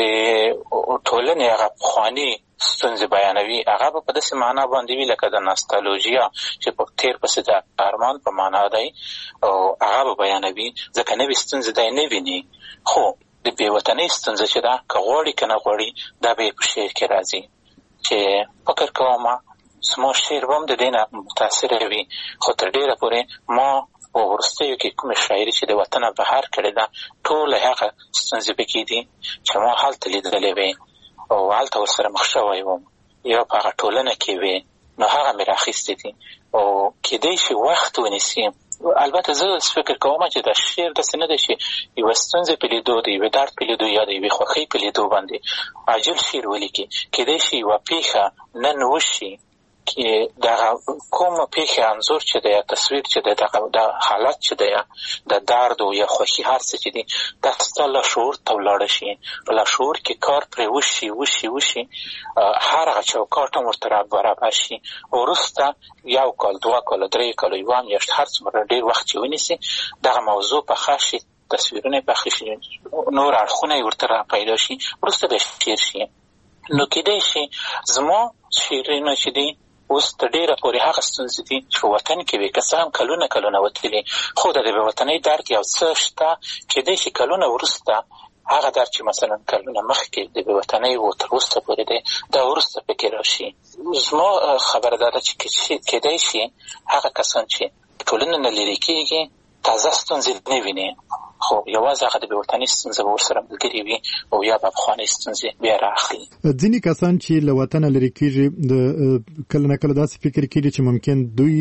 ټولنې هغه پخواني ستونزې بیانوي، هغه به په داسې معنا باندې وي لکه د ناستالوژیا چې په تېر پسې د ارمان په معنا دی، او هغه به بیانوي ځکه نوې ستونزې دی نه ویني. خو د بېوطنۍ ستونزه چې ده که غواړي که نه غواړي دا به یې په شعر کې راځي. چې فکر کوم زما شعر به هم د دې نه متاثره وي. خو تر ډېره پورې ما په وروستیو کې کومې شاعري چې د وطنه بهر کړې ده ټوله هغه ستونزې پکې دي چې ما هلته لیدلې وې او هلته ورسره مخ شوی وم یا په هغه ټولنه کې وې، نو هغه مې راخیستې دي او کیدای شي وخت ونیسي. البته زه فکر کوم چې دا شعر داسې نه دی چې یوه ستونزه په لیدو د یوې درد په لیدو یا د یوې خوښۍ په لیدو باندې عاجل شعر ولیکي. کیدای شي یوه پیښه نن وشي کې دغه کومه پیښه انځور چې دی یا تصویر چې دی د حالت چې دی د درد او یا خوښي هر څه چې دی دا ستا لاشعور ته ولاړه شي. په لاشعور کې کار پرې وشي هر هغه چوکاټ هم ورته برابر شي. وروسته 1 کال 2 کال 3 کال 1 میاشت هر څومره ډېر وخت چې ونیسي دغه موضوع پخه شي، تصویرونه یې پخه شي، نور اړخونه یې ورته را پیدا شي، وروسته به شعر شي. نو کیدای شي زما شعرونه چې دي اوس تر ډېره پورې هغه ستونزې دي چې په وطن کې وي، که څه هم کلونه وتلي، خو د بېوطنۍ درد یو څه شته. کیدای شي کلونه وروسته هغه درد چې مثلا کلونه مخکې د بېوطنۍ و تر اوسه پورې دی دا وروسته پکې راشي. زما خبره دا ده چې کیدای شي هغه کسان چې ټولنه نه لرې کېږي تازه ستونزې نه ویني، خو یوازې هغه د بېوطنۍ ستونزه به ورسره ملګري وي او یا به پخوانۍ ستونزې بیا راخلي. ځینې کسان چې له وطنه لرې کېږي د کله نه کله داسې فکر کېږي چې ممکن دوی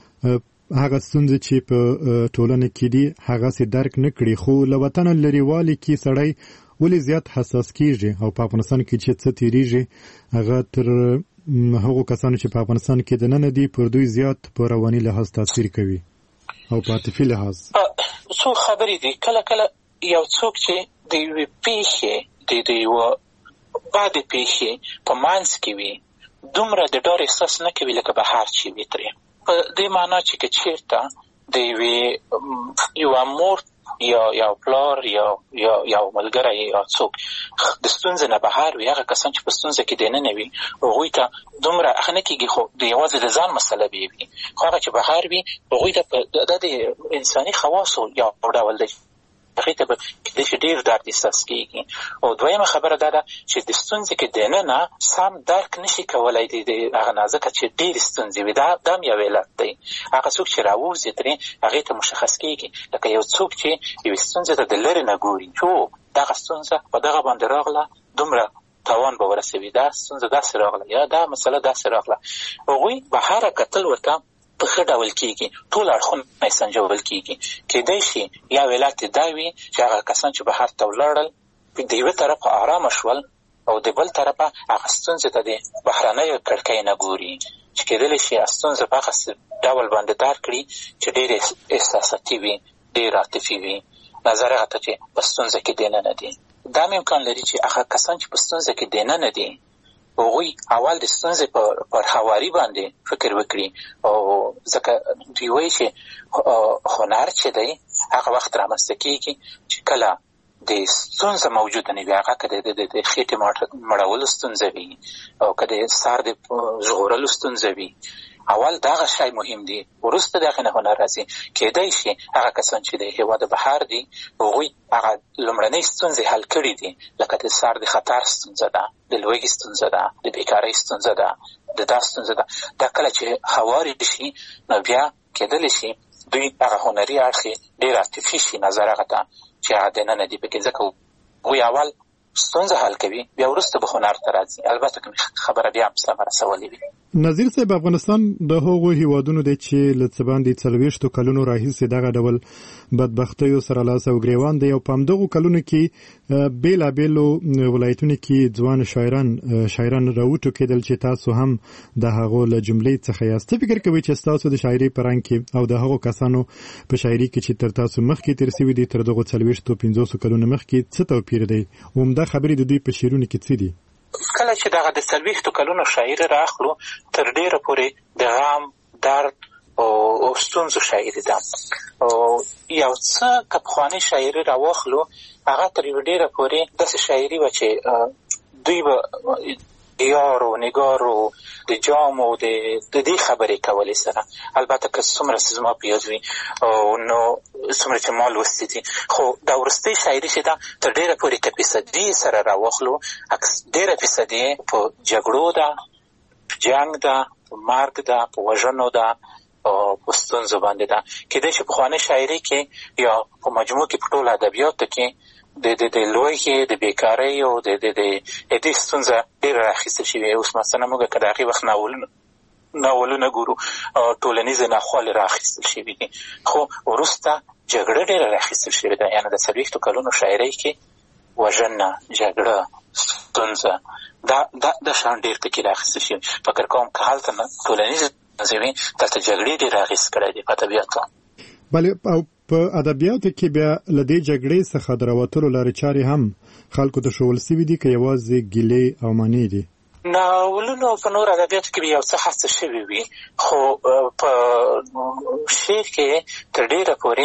هغه ستونزې چې په ټولنه کې دي هغسې درک نه کړي، خو له وطنه لرېوالي کې سړی ولې زیات حساس کېږي او په افغانستان کې چې څه تېرېږي هغه تر هغو کسانو چې په افغانستان کې دننه دي پر دوی زیات په رواني لحاظ تاثیر کوي او په عاطفي لحاظ؟ څو خبرې دي. کله یو څوک چې د یوې پیښې د یوه بدې پیښې په منځ کې وي دومره د ډار احساس نه کوي لکه بهر چې وي ترې. په دې معنا چې که چېرته د یوه مور یا یو پلار یا یو ملګری یا څوک د ستونزې نه بهر وي، هغه کسان چې په ستونزه کې دننه وي هغوی ته دومره هغه نه کېږي، خو د یوازې د ځان مسله به وي. خو هغه چې بهر وي هغوی ته دا د انساني خواصو یو ډول دی، هغې ته به کېدای شي ډېر درد احساس کېږي. او دویمه خبره دا ده چې د ستونزې کې دننه سم درک نشي کولی د هغه نه، ځکه چې ډېرې ستونزې وي. دا هم یو علت دی. هغه څوک چې راووځي ترې هغې ته مشخص کېږي، لکه یو څوک چې یوې ستونزې ته د لرې نه ګوري چې دغه ستونزه په دغه باندې راغله دومره تاوان به ورسوي، دا ستونزه داسې راغله یا دا مسله داسې راغله. هغوی بهره کتل ورته په ښه ډول کېږي، ټول اړخونه یې سنجول کېږي. کېدای شي یا علت یې دا وي چې هغه کسان چې بهر ته ولاړل د یوه طرفه ارامه شول او د بل طرفه هغه ستونزې ته د بهرنیو کړکۍ نه ګوري، چې کېدلی شي ستونزه په هغه ډول باندې درک کړي چې ډېر احساساتي وي، ډېر عاطفي وي، نظر هغه ته چې په ستونزه کې دننه دي. دا هم امکان لري چې هغه کسان چې په ستونزه کې دننه دي هغوی اول د ستونزې پر هواري باندې فکر وکړي او ځکه دوی وایي چې هنر چې دی هغه وخت رامنځته کېږي چې کله د ستونزه موجوده نه وي، هغه که د خېټې مړولو ستونزه وي او که د سر د ژغورلو ستونزه وي، اول دغه شی مهم دی، وروسته دغه نه هنر راځي. کېدای شي هغه کسان چې د هېواد بهر دي هغوی هغه لومړنۍ ستونزې حل کړي دي، لکه د سر د خطر ستونزه ده، د لوږې ستونزه ده، د بیکارۍ ستونزه ده، د دا ستونزه ده. دا کله چې هوارې شي نو بیا کېدلی شي دوی هغه هنري اړخ یې ډېر عاطفي شي نظر هغه ته چې هغه دننه دي پکې، ځکه هغوی اول ستونزه حل کوي بیا وروسته به هنر ته راځي. البته که خبره بیا هم سمه رسولې وي. نظیر صاحب، افغانستان د هغو هیوادونو دی چې له څه باندې 40 کلونو راهیسې دغه ډول بدبختیو سره لاس او ګریوان دی او په همدغو کلونو کې بېلابېلو ولایتونو کې ځوان شاعران راوټوکېدل چې تاسو هم د هغو له جملې څخه یاست. څه فکر کوئ چې ستاسو د شاعرۍ په رنګ کې او د هغو کسانو په شاعرۍ کې چې تر تاسو مخکې تېر سوي دي تر دغو 40-50 کلونو مخکې څه توپیر دی؟ عمده خبرې د دوی په شعرونو کې څه دي؟ کله چې دغه د 40 کلونو شاعري راخلو تر ډېره پورې د غم، درد او ستونزو شاعري ده. یو څه که پخوانۍ شاعري راواخلو هغه تر یوه ډېره پورې داسې شاعري وه چې دوی به یارو نګارو د جامو د دې خبرې کولې سره. البته که څومره چې زما په یاد وي نو څومره چې ما لوستي دي، خو دا وروستۍ شاعري چې ده تر ډېره پورې که فیصدي سره راواخلو ډېره فیصدي په جګړو ده، په جنګ ده، په مرګ ده، په وژنو ده او په ستونزو باندې ده. کېدای شي پخوانۍ شاعري کې یا په مجموع کې په ټولو ادبیاتو کې د لوږې، د بیکارۍ او د دې ستونزه ډېره راخیستل شوې. اوس مثلا موږ که د هغې وخت ناولونه ګورو ټولنیزې ناخوالې راخیستل شوي دي، خو وروسته جګړه ډېره راخیستل شوې ده. یعنې د 40 کلونو شاعرۍ کې وژنه، جګړه، ستونزه دا شان ډېر ټکي راخیستل شوي. فکر کوم که هلته ټولنیزې ستونزې وي دلته جګړې ډېر اغېز کړی دی په ادبیاتو. بله، او په ادبیاتو کې بیا له دې جګړې څخه د راوتلو لارې چارې هم خلکو ته ښوول سوي دي که یوازې ګیلې او منې دي؟ ناولونو په نور ادبیاتو کې یو څه هڅه شوې وي، خو په شعر کې تر ډېره پورې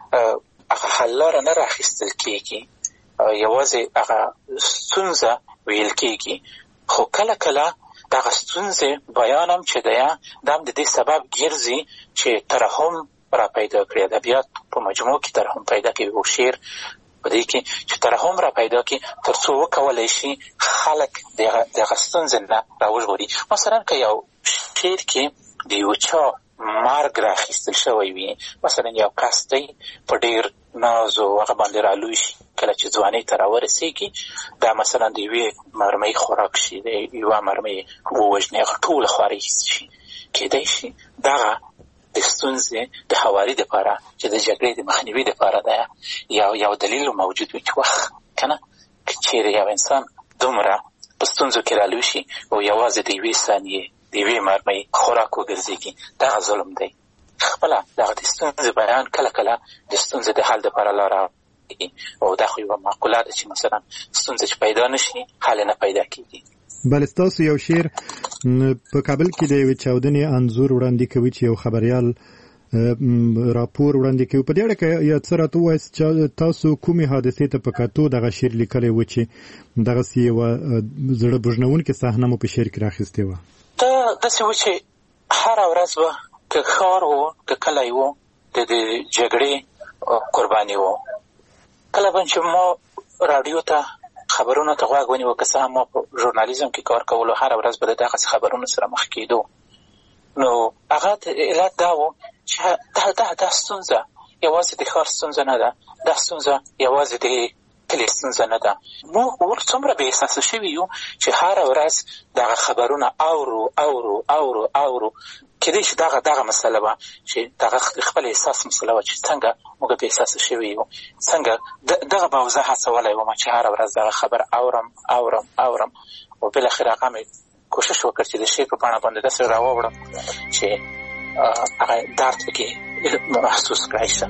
هغه حل لاره نه راخیستل کېږي، یوازې هغه ستونزه ویل کېږي. خو کله کله دغه ستونزې بیان هم چې دی دا هم د دې سبب ګرځي چې ترحم را پیدا کړي. ادبیات په مجموع کې ترحم پیدا کوي او شعر په دې کې چې ترحم را پیدا کړي تر څو وکولی شي خلک دغه ستونزې نه راوژغوري. مثلا که یو شعر کې د یو چا مرګ راخیستل شوی وي، مثلا یو کس دی په ډېر ناز او هغه باندې رالوی شي، کله چې ځوانۍ ته راورسېږي دا مثلا د یوې مرمۍ خوراک شي، د یوه مرمۍ ووژني، هغه ټوله خوارۍ شي. کېدای شي دغه د ستونزې د هواري دپاره چې د جګړې د مخنیوي دپاره ده یو دلیل موجود وي چې وخت که نه که چېرې یو انسان دومره په ستونزو کې رالوی شي او یوازې د یوې ثانیې د یوې مرمۍ خوراک وګرځېږي، دغه ظلم دی. خپله دغه د ستونزې بیان کله کله د ستونزې د حل دپاره لاره او دا خو یوه معقوله ده چې مثلا ستونزه چې پیدا نشي حل نه پیدا کېږي. بله، ستاسو یو شعر په کابل کې د یوې چاودنې انځور وړاندې کوي چې یو خبریال راپور وړاندې کوي. په دې اړه که یو څه راته ووایاست چې تاسو کومې حادثې ته په کتو دغه شعر لیکلی و چې دغسې یوه زړه بوژنونکې صحنه مو په شعر کې راخیستې وه؟ دا داسې و چې هره ورځ به که ښار و که کلی و د جګړې قرباني و. کله به چې ما راډیو ته خبرونو ته غوږ ونیو، که څه هم ما په ژورنالیزم کې کار کولو، هره ورځ به د دغسې خبرونو سره مخ کېدو. نو هغه علت دا و چې دا ستونزه یوازې د ښار ستونزه نه ده، دا ستونزه یوازې د کلي ستونزه نه ده. موږ څومره بې احساسه شوي یو چې هره ورځ دغه خبرونه اورو. کېدای شي دغه مسله وه چې دغه خپل احساس مسله وه چې څنګه موږ بې احساسه شوي یو، څنګه دغه به زه هڅولی وم چې هره ورځ دغه خبر اورم او بالاخره هغه مې کوشش وکړ چې د شعر په بڼه باندې داسې راووړم چې هغه درد پکې محسوس کړی شم.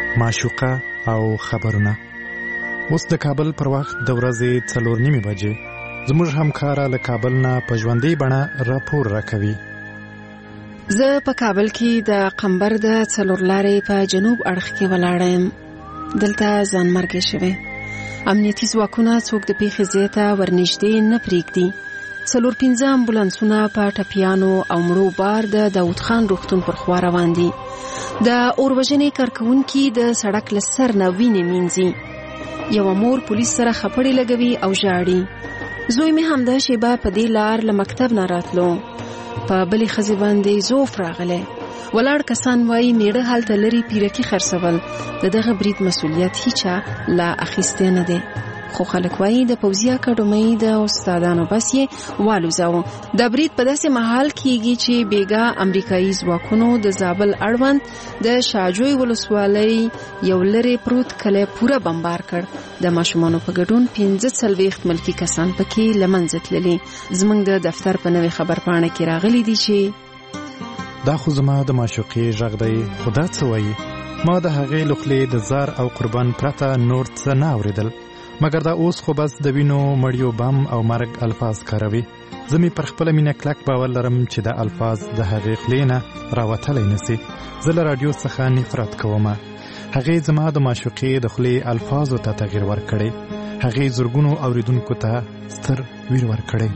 معشوقه او خبرونه. اوس د کابل پر وخت د ورځې 4:30 بجې زموږ همکاره له کابل نه په ژوندۍ بڼه راپور راکوي. زه په کابل کې د قمبر د 4 لارې په جنوب اړخ کې ولاړم. دلته ځانمرګي شوی. امنیتي ځواکونه څوک د پیښې ځای ته ورنږدې نه پرېږدي. 4-5 امبولانسونه په ټپیانو او مړو بار د داود خان روغتون پر خوا روان دي. د اوربژنې کارکونکي د سړک له سر نه وینې مینځي. یو مور پولیس سره خپړې لګوي او ژاړي. زوی مې همدا شیبه په دې لار له مکتب نه راتلو. په بلې ښځې باندې زوف راغلی. ولاړ کسان وایي میړه هلته لري پیرکي خرڅول. د دغه برید مسؤلیت هیچا لا اخیستی نه دی. خو خلک وایي د پوځي اکاډمۍ د استادانو بس یې والوزاوه. د برید په داسې مهال کېږي چې بیګا امریکایي ځواکونو د زابل اړوند د شاجوی ولسوالۍ یو لرې پروت کلی پوره بمبار کړ. د ماشومانو په ګډون 45 ملکي کسان پکې له منځه تللي. زموږ د دفتر په نوې خبرپاڼه کې راغلي دي چې دا خو زما د معشوقې غږ دی. خدا څه وایي؟ ما د هغې له خولې د زار او قربان پرته نور څه نه اورېدل، مګر دا اوس خو بس د وینو مړیو بم او مرګ الفاظ کاروي. زه مې پر خپله مینه کلک باور لرم چې دا الفاظ د هغې خولې نه راوتلی نسي. زه له راډیو څخه نفرت کوم. هغې زما د معشوقې د خولې الفاظو ته تغییر ورکړی. هغې زرګونو اوریدونکو ته ستر ویر ورکړی.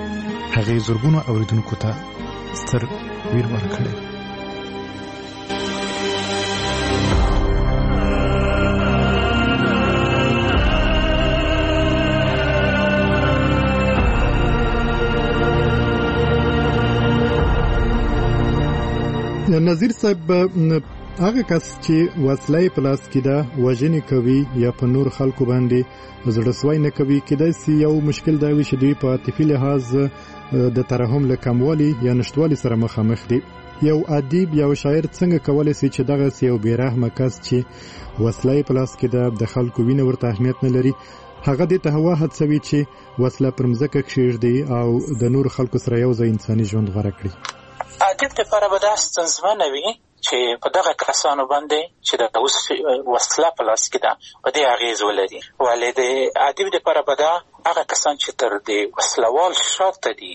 نظیر صاحب، هغه کس چې وسلې پلاس کې دا وژنې کوي یا په نور خلکو باندې زړسوي نه کوي، کېدای شي یو مشکل دا وي چې دوی په عاطفي لحاظ د ترحم له کموالي یا نشټوالي سره مخامخ دي. یو ادیب یا شاعر څنګه کولای شي چې دغه یو بیرحمه کس چې وسلې پلاس کې د خلکو وینه ورته اهمیت نه لري، هغه دې ته هوا هڅوي چې وسله پر مځکه کښېږدي او د نور خلکو سره یو ځای انساني ژوند غوره کړي. ادیب لپاره به دا ستونزمنه وي چې په دغه کسانو باندې چې د وسله په لاس کې ده په دې اغېز ولري. ولې د ادیب لپاره به دا هغه کسان چې تر دې وسلوال شاته دي،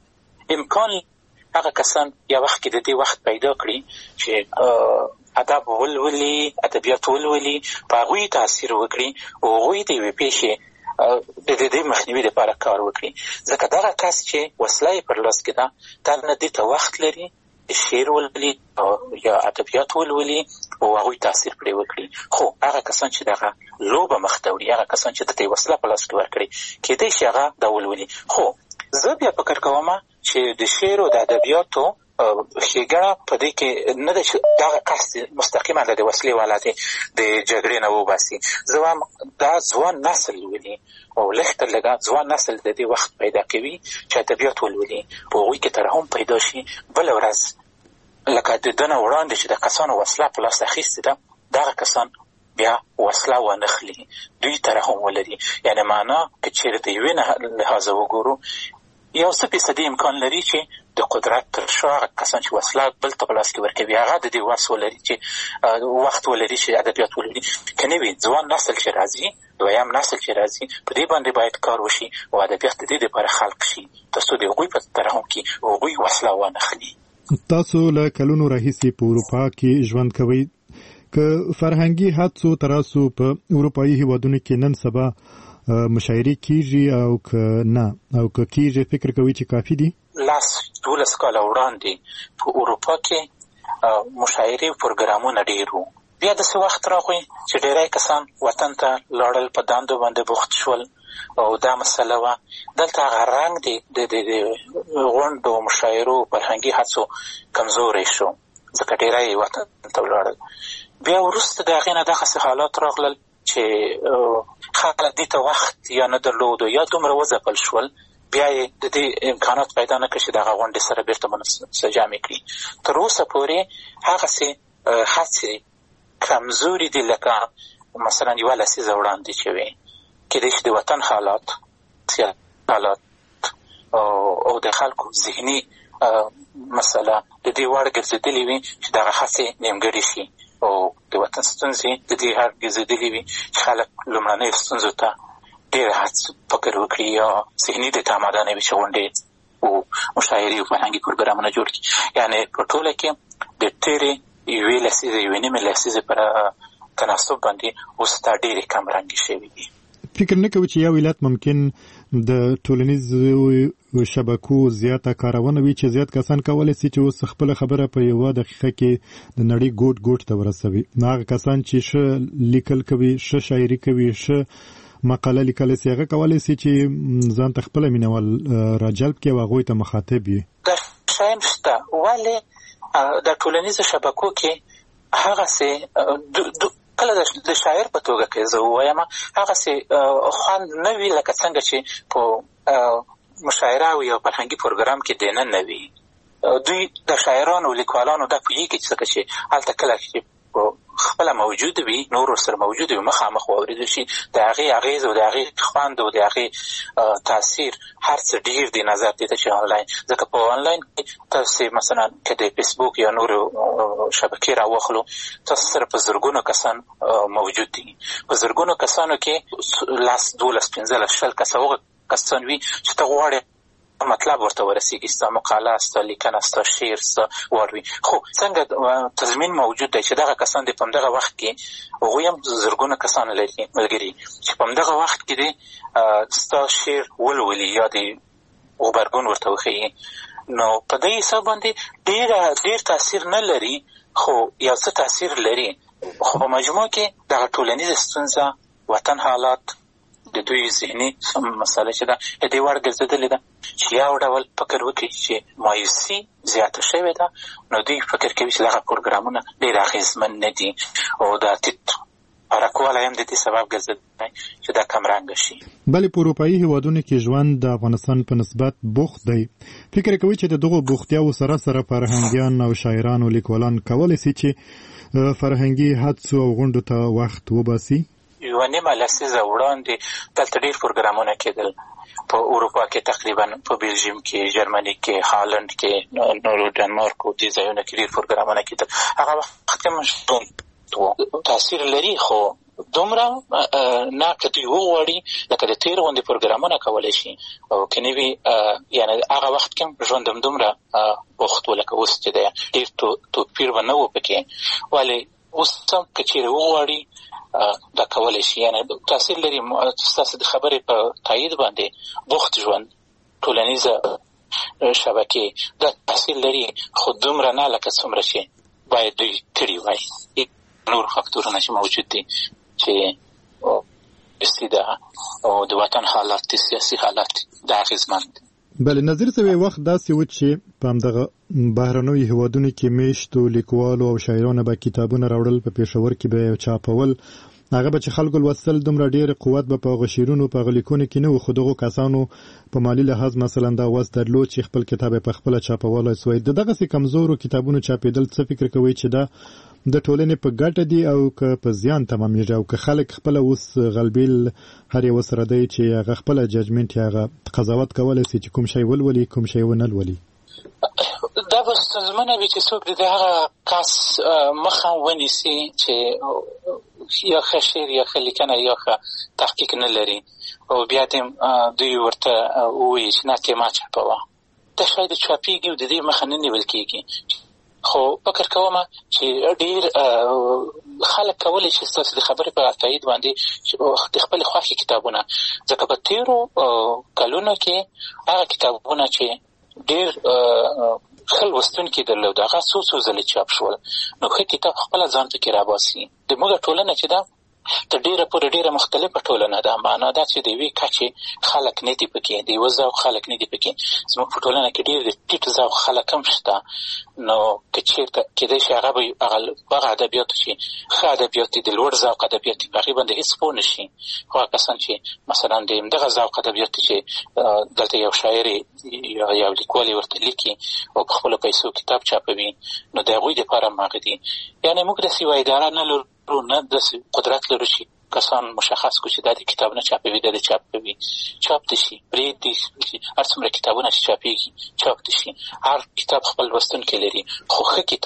امکان هغه کسان یا وخت کې د دې وخت پیدا کړي چې ادب ولولي، ادبیات ولولي، په هغوی تاثیر وکړي او هغوی د یوې پیښې د دې مخنیوي لپاره کار وکړي. ځکه دغه کس چې وسله یې پر لاس کې ده دا نه دې ته وخت لري شعر ولولي یا ادبیات ولولي او هغوی تاثیر پرې وکړي. خو هغه کسان چې دغه لوبه مخ ته وړي، هغه کسان چې د دې وسله په لاس کې ورکړي، کېدای شي هغه دا ولولي. خو زه بیا فکر کوم چې د شعر او د ادبیاتو ښېګڼه په دې کې نه ده چې دغه کس مستقیما د وسلې والا دی د جګړې نه وباسي. زه وایم دا ځوان نسل ولولي او لږ تر لږه ځوان نسل د دې وخت پیدا کوي چې ادبیات ولولي، په هغوی کې ترحم پیدا شي. بله ورځ لکه د ده نه وړاندې چې د کسانو وسله په لاس اخیستې ده، دغه کسان بیا وسله ونخلي، دوی ترحم ولري. یعنې معنا که چېرې د یوې لحاظه وګورو، 100% امکان لري چې د قدرت تر شا هغه کسان چې وسله بل ته په لاس کې ورکوي هغه د دې وس ولري چې وخت ولري چې ادبیات ولري. که نه وي ځوان نسل چې راځي، دویم نسل چې راځي، په دې باندې باید کار وشي او ادبیات د دې لپاره خلق شي تر څو د هغوی په ترحم کې هغوی وسله وانخلي. تاسو له کلونو راهیسې په اروپا کې ژوند کوئ، که فرهنګي حادثو تراسو په اروپایي هیوادونو کې نن سبا مشاعرې کیږي او که نه، او که کیږي فکر کوي چې کافي دي؟ 12 کاله وړاندې په اروپا کې مشاعرې پروګرامونه ډېر وو. بیا داسې وخت راغی چې ډېری کسان وطن ته لاړل، په دندو باندې بوخت شول او دا مسله وه. دلته هغه رنګ د غونډو مشاعرو فرهنګي هڅو کمزوری شو ځکه ډېری وطن ته ولاړل. بیا وروسته د هغې نه دغسې حالات راغلل چې خلک دې ته وخت یا نه درلودو یا دومره وځپل شول، بیا یې د دې امکانات پیدا نه کړي چې دغه غونډې سره بېرته منسجمې کړي. تر اوسه پورې هغسې هڅې کمزوري دي لکه مثلا 1 لسیزه وړاندې چې وې. کېدای شي د وطن حالات، سیاسي حالات او د خلکو ذهني مسله د دې وړ ګرځېدلې وي چې دغه هڅې نیمګړې شي. او د وطن ستونزې د دې حد ګرځېدلې وي چې خلک لومړنیو ستونزو ته ډېر فکر وکړي یا ذهني د تمدن وي چې غونډې او مشاعرې او فرهنګي پروګرامونه جوړ کړي. یعنې په ټوله کې د تېرې یوې لسیزې یوې نیمې لسیزې پر تناسب باندې اوس دا ډېرې کمرنګې شوي دي. فکر نه کوي چې یو ولایت ممکن د ټولنیزو شبکو زیاته کارونه وي چې زیات کسان کولی شي چې اوس خپل خبره په یوه دقیقه کې د نړۍ ګوټ ګوټ ته ورسوي. هغه کسان چې ښه لیکل کوي، ښه شاعري کوي، ښه مقاله لیکلی شي، هغه کولی شي چې ځان ته خپله مینوال راجلب کړي او هغوی ته مخاطب وي. دا شیان شته، ولې د ټولنیزو شبکو کې هغسې کله د شاعر په توګه کې زه ووایم هغسې خوند نه وي لکه څنګه چې په مشاعره او یا فرهنګي پروګرام کې دننه وي. دوی د شاعرانو لیکوالانو دا پوهېږي چې څنګه چې هلته کله چې خپله موجود وي، نور ورسره موجود وي، مخامخ واورېدل شي، د هغې اغېز او د هغې خوند او د هغې تاثیر هر څه ډېر دی نظر دې ته چې آنلاین. ځکه په آنلاین کې تاسې مثلا که د فیسبوک یا نورو شبکې راواخلو تاسو سره په زرګونو کسان موجود دي. په زرګونو کسانو کې 10 12 15 20 کسه هغه کسان وي چې ته غواړې مطلب ورته ورسیږي، ستا مقاله، ستا لیکنه، ستا شعر، ستا واروي. خو څنګه تضمین موجود دی چې دغه کسان دی په همدغه وخت کې هغوی هم زرګونه کسان لري ملګري چې په همدغه وخت کې دی ستا شعر ولولي یا د غبرګون ورته وښیي. نو په دې حساب باندې ډېر تاثیر نه لري، خو یو څه تاثیر لري. خو په مجموع کې دغه ټولنیزه ستونزه، وطن حالات، د دوی ذهني مسله چې ده د دې وړ ګرځېدلې ده چې یو ډول فکر وکړي چې مایوسي زیاته شوې ده، نو دوی فکر کوي چې دغه پروګرامونه ډېر اغېزمن نه دي او دا ټیټ پرکوالی هم د دې سبب ګرځېدلی چې دا کمرنګه شي. بلې په اروپایي هېوادونو کې ژوند د افغانستان په نسبت بوخت دی. فکر کوي چې د دغو بوختیاوو سره سره فرهنګیان او شاعران او لیکوالان کولی شي چې فرهنګي حدسو او غونډو ته وخت وباسي. یوه نیمه لسیزه وړاندې دلته ډېر پروګرامونه کېدل په اروپا کې، تقریبا په بلژیم کې، جرمني کې، هالند کې، نورو ډنمارک او دې ځایونو کې ډېر پروګرامونه کېدل. هغه وخت کې تاثیر لري، خو دومره نه که دوی وغواړي لکه د تېر غوندې پروګرامونه کولی شي او که نه وي یعنې هغه وخت کې ژوند همدومره بوخت و لکه اوس چې دی. ډېر توپیر به نه و پکې، ولې اوس هم که چېرې وغواړي دا کولی شي. یعنې تاثیر لري. ستاسو د خبرې په تایید باندې بوخت ژوند، ټولنیزه شبکې دا تاثیر لري، خو دومره نه لکه څومره چې باید دوی کړي وای. نور فاکتورونه چې موجود دي چې د وطن حالات، د سیاسي حالات دا اغېزمن دي. بله، نظر ته وخت داسې و چې په همدغه بهرنیو هېوادونو کې میشتو لیکوالو او شاعرانو به کتابونه راوړل، په پېښور کې به یې چاپول، هغه به چې خلکو لوستل دومره ډېر قوت به په هغه شعرونو په هغه لیکونو کې نه و، خو دغو کسانو په مالي لحاظ مثلا دا وس درلود چې خپل کتاب یې په خپله چاپولی سوی. د دغسې کمزورو کتابونو چاپېدل څه فکر کوئ چې دا د ټولنې په ګټه دي او که په زیان تمامېږي، او که خلک خپله اوس غلبیل هر یو سره دی چې هغه خپله ججمنټ یا هغه قضاوت کولی شي چې کوم شی ولولي کوم شی ونه لولي؟ دا به ستونزمنه وي چې څوک د هغه کس مخه ونیسي چې یا ښه شعر یا ښه لیکنه یا ښه تحقیق نه لري او بیا دې دوی ورته ووایي چې نه ته ما چاپوه. دا شاید چاپېږي او د دې مخه نه نیول کېږي. خو فکر کوم چې ډېر خلک کولی شي ستاسو د خبرې په تایید باندې د خپلې خوښې کتابونه، ځکه په تېرو کلونو کې هغه کتابونه چې ډېر ښه لوستونکي درلود هغه څو ځلې چاپ شول، نو ښه کتاب خپله ځان پکې راباسي. زموږ ټولنه چې ده تر ډېره پورې ډېره مختلفه ټولنه ده. معنا دا چې د یوې کچې خلک نه دي پکې، د یوه ذوق خلک نه دي پکې. زموږ په ټولنه کې ډېر د ټیټ ذوق خلک هم شته. نو که چېرته کېدای شي هغه به هغه ادبیاتو چې ښه ادبیات دي، د لوړ ذوق ادبیات دي، په هغې باندې هېڅ پوه نه شي. هغه کسان چې مثلا د همدغه ذوق ادبیات دي چې دلته یو شاعر یا یو لیکوال یې ورته لیکي او په خپلو پیسو کتاب چاپوي، نو د هغوی دپاره هم هغه دي. یعنې موږ داسې یوه اداره نه لرو، نه داسې قدرت لرو چې کسان مشخص کړو چې دا د کتابونه چاپوي، دا د چاپوي. چاپ دي شي، پرېږدي هر څومره کتابونه چې چاپېږي چاپ دي شي. هر کتاب خپل لوستونکی لري، خو ښه کتاب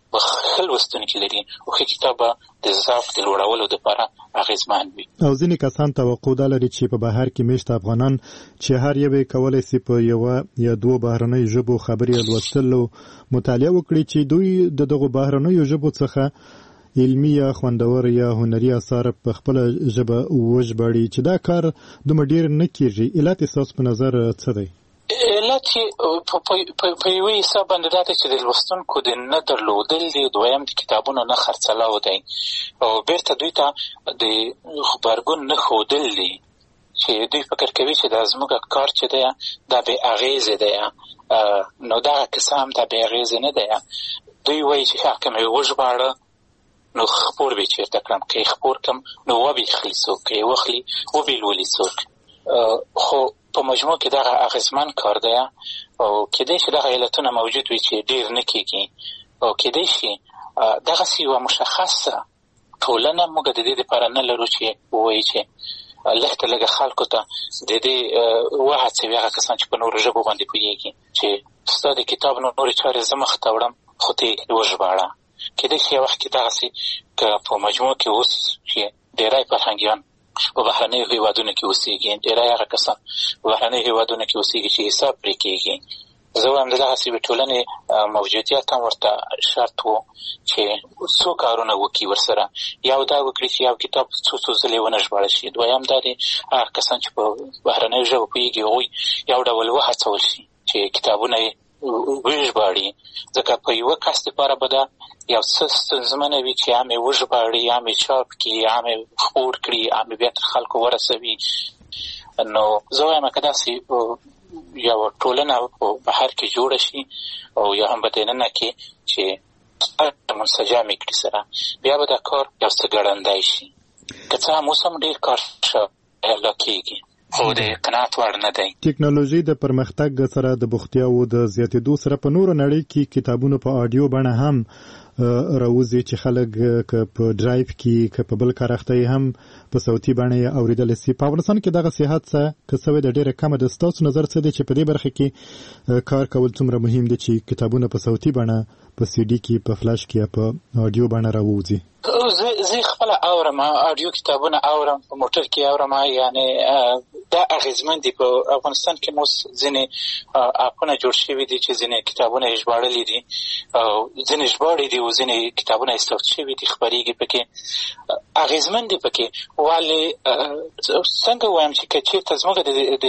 خل وستونکي لري او ښه کتاب د ضعف د لوړولو لپاره اغېزمن وي. او ځینې کسان توقع دا لري چې په بهر کې میشته افغانان چې هر یو کولای شي په یو یا دوه بهرنۍ ژبو خبرې لوستلو مطالعه وکړي چې دوی دغه بهرنۍ ژبو څخه علمي یا خوندور یا هنري اثار په خپل ژبه وژباړي چې دا کار دومره ډیر نه کیږي. علت تاسو په نظر څه دی؟ علت په یوه حساب باندې دا دی چې د لوستونکو د نه درلودل دی، دویم د کتابونو نه خرڅلاو دی او بیرته دوی ته د غبرګون نه ښودل دی چې دوی فکر کوي چې دا زموږ کار چې دی دا بې اغېزې دی. نو دغه کیسه هم دا بې اغېزې نه دی. دوی وایي چې که مې وژباړه نو خپور به چېرته کړم، که یې خپور کړم نو وبېخلي څوک، که یې وخلي وبېلولي څوک. خو په مجموع کې دغه اغېزمن کار دی او کېدای شي دغه علتونه موجود وي چې ډېر نه کېږي او کېدای شي دغسې یوه مشخصه ټولنه موږ د دې دپاره نه لرو چې ووایي چې لږ تر لږه خلکو ته د دې وهڅوي هغه کسان چې په نورو ژبو باندې پوهېږي چې ستا د کتاب نورې چارې زه مخ ته وړم خو ته یې وژباړه. کېدای شي یو وخت کې دغسې که په مجموع کې اوس چې ډېری فرهنګیان په بهرنیو هېوادونو کې اوسېږي، ډېری هغه کسان په بهرنیو هېوادونو کې اوسېږي چې حساب پرې کېږي. زه وایم د دغسې ټولنې موجودیت هم ورته شرط و چې څو کارونه وکړي ورسره. یو دا وکړي چې یو کتاب څو ځلې ونه ژباړل شي. دویم دا دی هغه کسان چې په بهرنیو ژبو پوهېږي هغوی یو ډول وهڅول شي چې کتابونه یې وژباړي، ځکه په یوه کس دپاره به دا یو څه ستونزمنه وي چې هم یې وژباړي، هم یې چاپ کړي، هم یې خپور کړي، هم یې بیا تر خلکو ورسوي. نو زه وایم که داسې یو ټولنه په بهر کې جوړه شي او یا هم په دننه کې چې منسجمې کړي سره، بیا به دا کار یو څه ګړندی شي. که څه هم اوس هم ډېر کار لا کېږي خو د قناعت وړ نه دی. ټکنالوژي د پرمختګ سره د بوختیاو د زیاتېدو سره په نورو نړۍ کې کتابونو په آډیو بڼه هم راوځي چې خلک که په ډرایو کې که په بل کار اخته هم په صوتي بڼه یې اورېدلی سي. په افغانستان کې دغه صحت څه که سوی د ډېره کمه ده. ستاسو نظر څه دی چې په دې برخه کې کار کول څومره مهم دی چې کتابونه په صوتي بڼه په سی ډي کې په فلاش کې یا په آډیو بڼه راوځي؟ زه خپله اورم، آډیو کتابونه اورم، په موټر کې اورم. یعنې دا اغېزمن دي. په افغانستان کې مو ځینې اپونه جوړ شوي دي چې ځینې کتابونه یې ژباړلي دي او ځینې ژباړي دي او ځینې کتابونه یې ثبت شوي دي، خپرېږي پکې. اغېزمن دي پکې. ولې څنګه ووایم چې که چېرته زموږ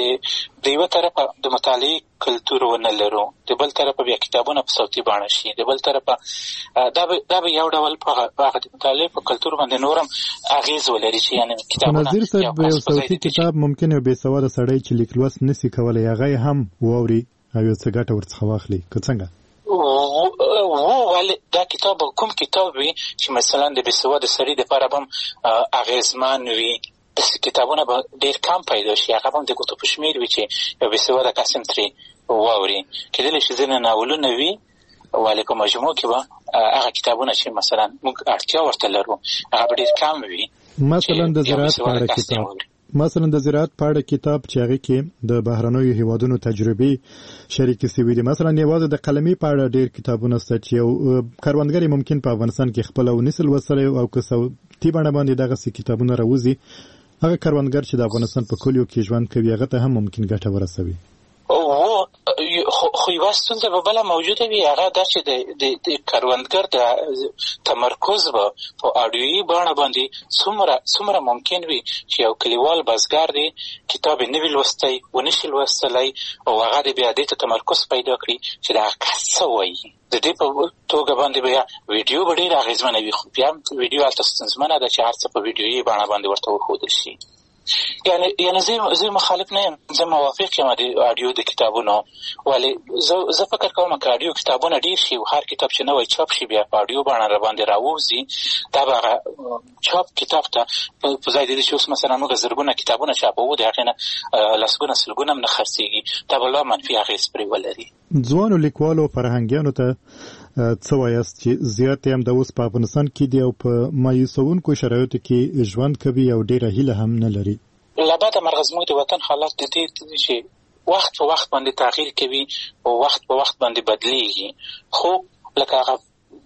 د یوه طرفه د مطالعې کلتور ونه لرو، د بل طرفه بیا کتابونه په صوتي بڼه شي، د بل طرفه دا به یو ډول په هغه د مطالعې په کلتور باندې نورم اغېز ولري چې یعنې کتابونه نظیر صاحب یو صوتي کتاب ممکن یو بېسواده سړی چې لیک لوست نسي کولی هغه یې هم واوري او یو څه ګټه ورڅخه واخلي، که څنګه؟ ولې دا کتاب کوم کتاب وي چې مثلا د بېسواده سړي دپاره به هم اغېزمن وي، کتابونه به ډېر کم پیدا شي، هغه به هم د ګوتو په شمېر وي چې یو بېسواده کس هم ترې واوري. کېدلی شي ځینې ناولونه وي ولې په مجموع کې به هغه کتابونه چې مثلا موږ اړتیا ورته لرو هغه به ډېر کم وي. مثلا د زراعت په اړه کتاب چې هغې کې د بهرنیو هېوادونو تجربې شریکې شوي دي. مثلا یوازې د قلمي په اړه ډېر کتابونه شته چې یو کروندګر ممکن په افغانستان کې خپله ونیسي لوستلی او که صوتي بڼه باندې دغسې کتابونه راوځي، هغه کروندګر چې د افغانستان په کلیو کې ژوند کوي هغه ته هم ممکن ګټه ورسوي. خو یوه ستونزه به بله موجوده وي، هغه دا چې د کروندګر د تمرکز به په آډیویي بڼه باندې څومره ممکن وي چې یو کلیوال بزګر دی کتاب یې نه وي لوستی، ونه شي لوستلی او هغه د بیا دې ته تمرکز پیدا کړي چې دغه کس څه وایي. د دې په توګه باندې بیا ویډیو به ډېره اغېزمنه وي، خو بیا هم ویډیو هلته ستونزمنه ده چې هر څه په ویډیویي بڼه باندې ورته وښودل شي. یعنې زه مخالف نه یم، زه موافق یم د آډیو د کتابونو، ولې زه فکر کوم که آډیو کتابونه ډېر شي او هر کتاب چې نوی چاپ شي بیا په آډیو بڼه راباندې راووځي، دا به هغه چاپ کتاب ته په ځای د دې چې اوس مثلا موږ زرګونه کتابونه چاپوو د هغې نه لسګونه سلګونه هم نه خرڅېږي، دا به لا منفي اغېز پرې ولري. ځوانو لیکوالو فرهنګیانو ته څه وایاست چې زیات یې هم د اوس په افغانستان کې دي او په مایوسونکو شرایطو کې ژوند کوي او ډېره هیله هم نه لري؟ له بده مرغه زموږ د وطن حالات د دې چې وخت په وخت باندې تغییر کوي او وخت په وخت باندې بدلیږي، خو لکه هغه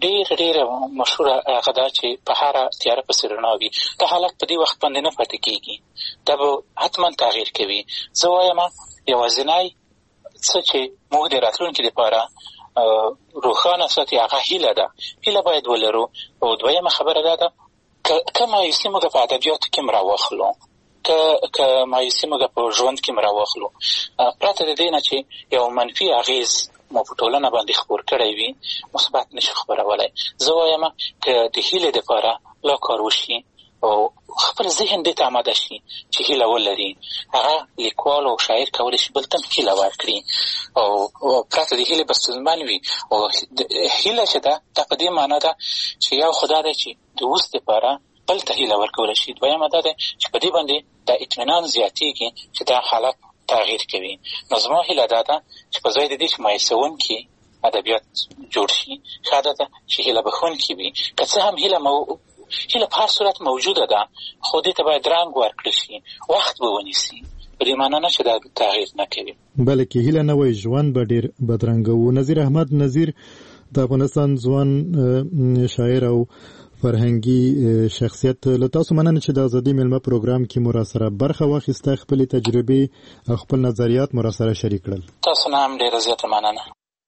ډېر مشهوره هغه ده چې په هره تیاره پسې رڼا وي. دا حالت په دې وخت باندې نه پاتې کېږي، دا به حتما تغییر کوي. زه وایم یوازینی څه چې موږ د راتلونکي لپاره روښانه ساتي هغه هیله ده. هیله باید ولرو. او دویمه خبره دا ده که مایوسي موږ په ادبیاتو کې راواخلو، که مایوسي موږ په ژوند کې راواخلو، پرته د دې نه چې یو منفي اغېز مو په ټولنه باندې خپور کړی وي، مثبت نشو خپرولی. زه وایم که د هیلې دپاره لا کار وشي او خپل ذهن دې ته آماده شي چې هیله ولري، هغه لیکوال او شاعر کولی شي بل ته هم هیله ورکړي. او پرته د هیلې به ستونزمن وي. او هیله چې ده دا په دې معنا ده چې یو خدا دی چې د اوس دپاره بل ته هیله ورکولی شي. دویمه دا ده چې په دې باندې دا اطمینان زیاتېږي چې دا حالت تغییر کوي. نو زما هیله دا ده چې په ځای د دې چې مایوسوونکي ادبیات جوړ شي، ښه ده چې هیله بښونکي وي. که څه هم هیله په هر صورت موجوده ده، خو دې ته باید رنګ ورکړل شي، وخت به ونیسي. په دې معنا نه چې دا تغییر نه کوي، بلکې هیله نه وای ژوند به ډېر بدرنګه و. نظیر احمد نظیر د افغانستان ځوان شاعر او فرهنګي شخصیت، له تاسو مننه چې د ازادي میلمه پروګرام کې مو راسره برخه واخیسته، خپلې تجربې او خپل نظریات مو راسره شریک کړل. تاسو نه هم ډېره زیاته مننه.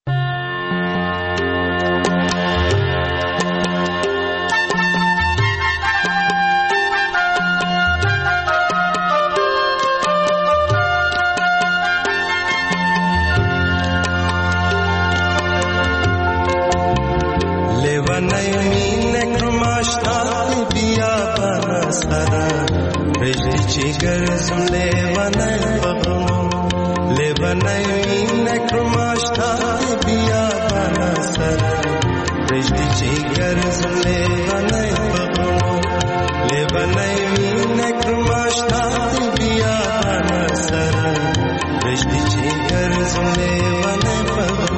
Jigar zule vanay bagno le vanay nakrmashta biya bana sar rishti jigar zule vanay bagno le vanay nakrmashta biya bana sar rishti jigar zule vanay bagno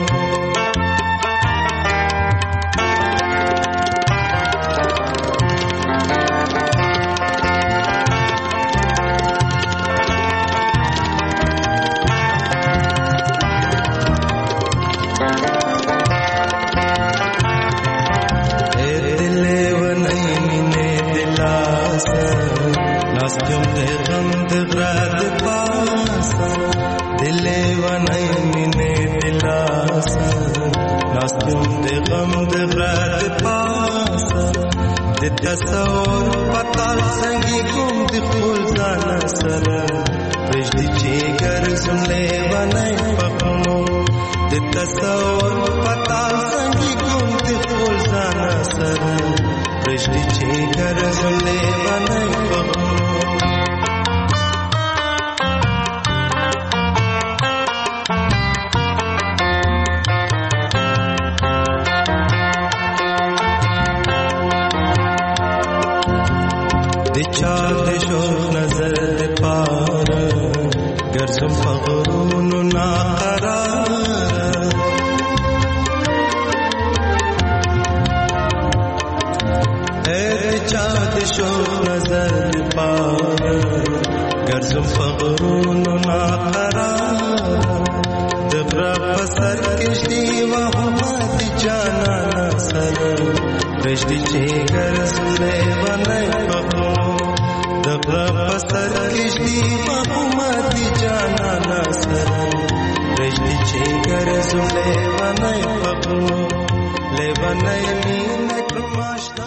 تصور پتال سنگی گم دی خول زانا سر رجدی چیگر زملے ونائی پخنو دی تصور پتال سنگی گم دی خول زانا سر رجدی چیگر زملے ونائی پخنو رشدی چیگر زملے ونائی پخنو دبرا پسر کشتی محمدی جانا ناصر رشدی چیگر زملے ونائی پخنو لے ونائی مین اکرماشتا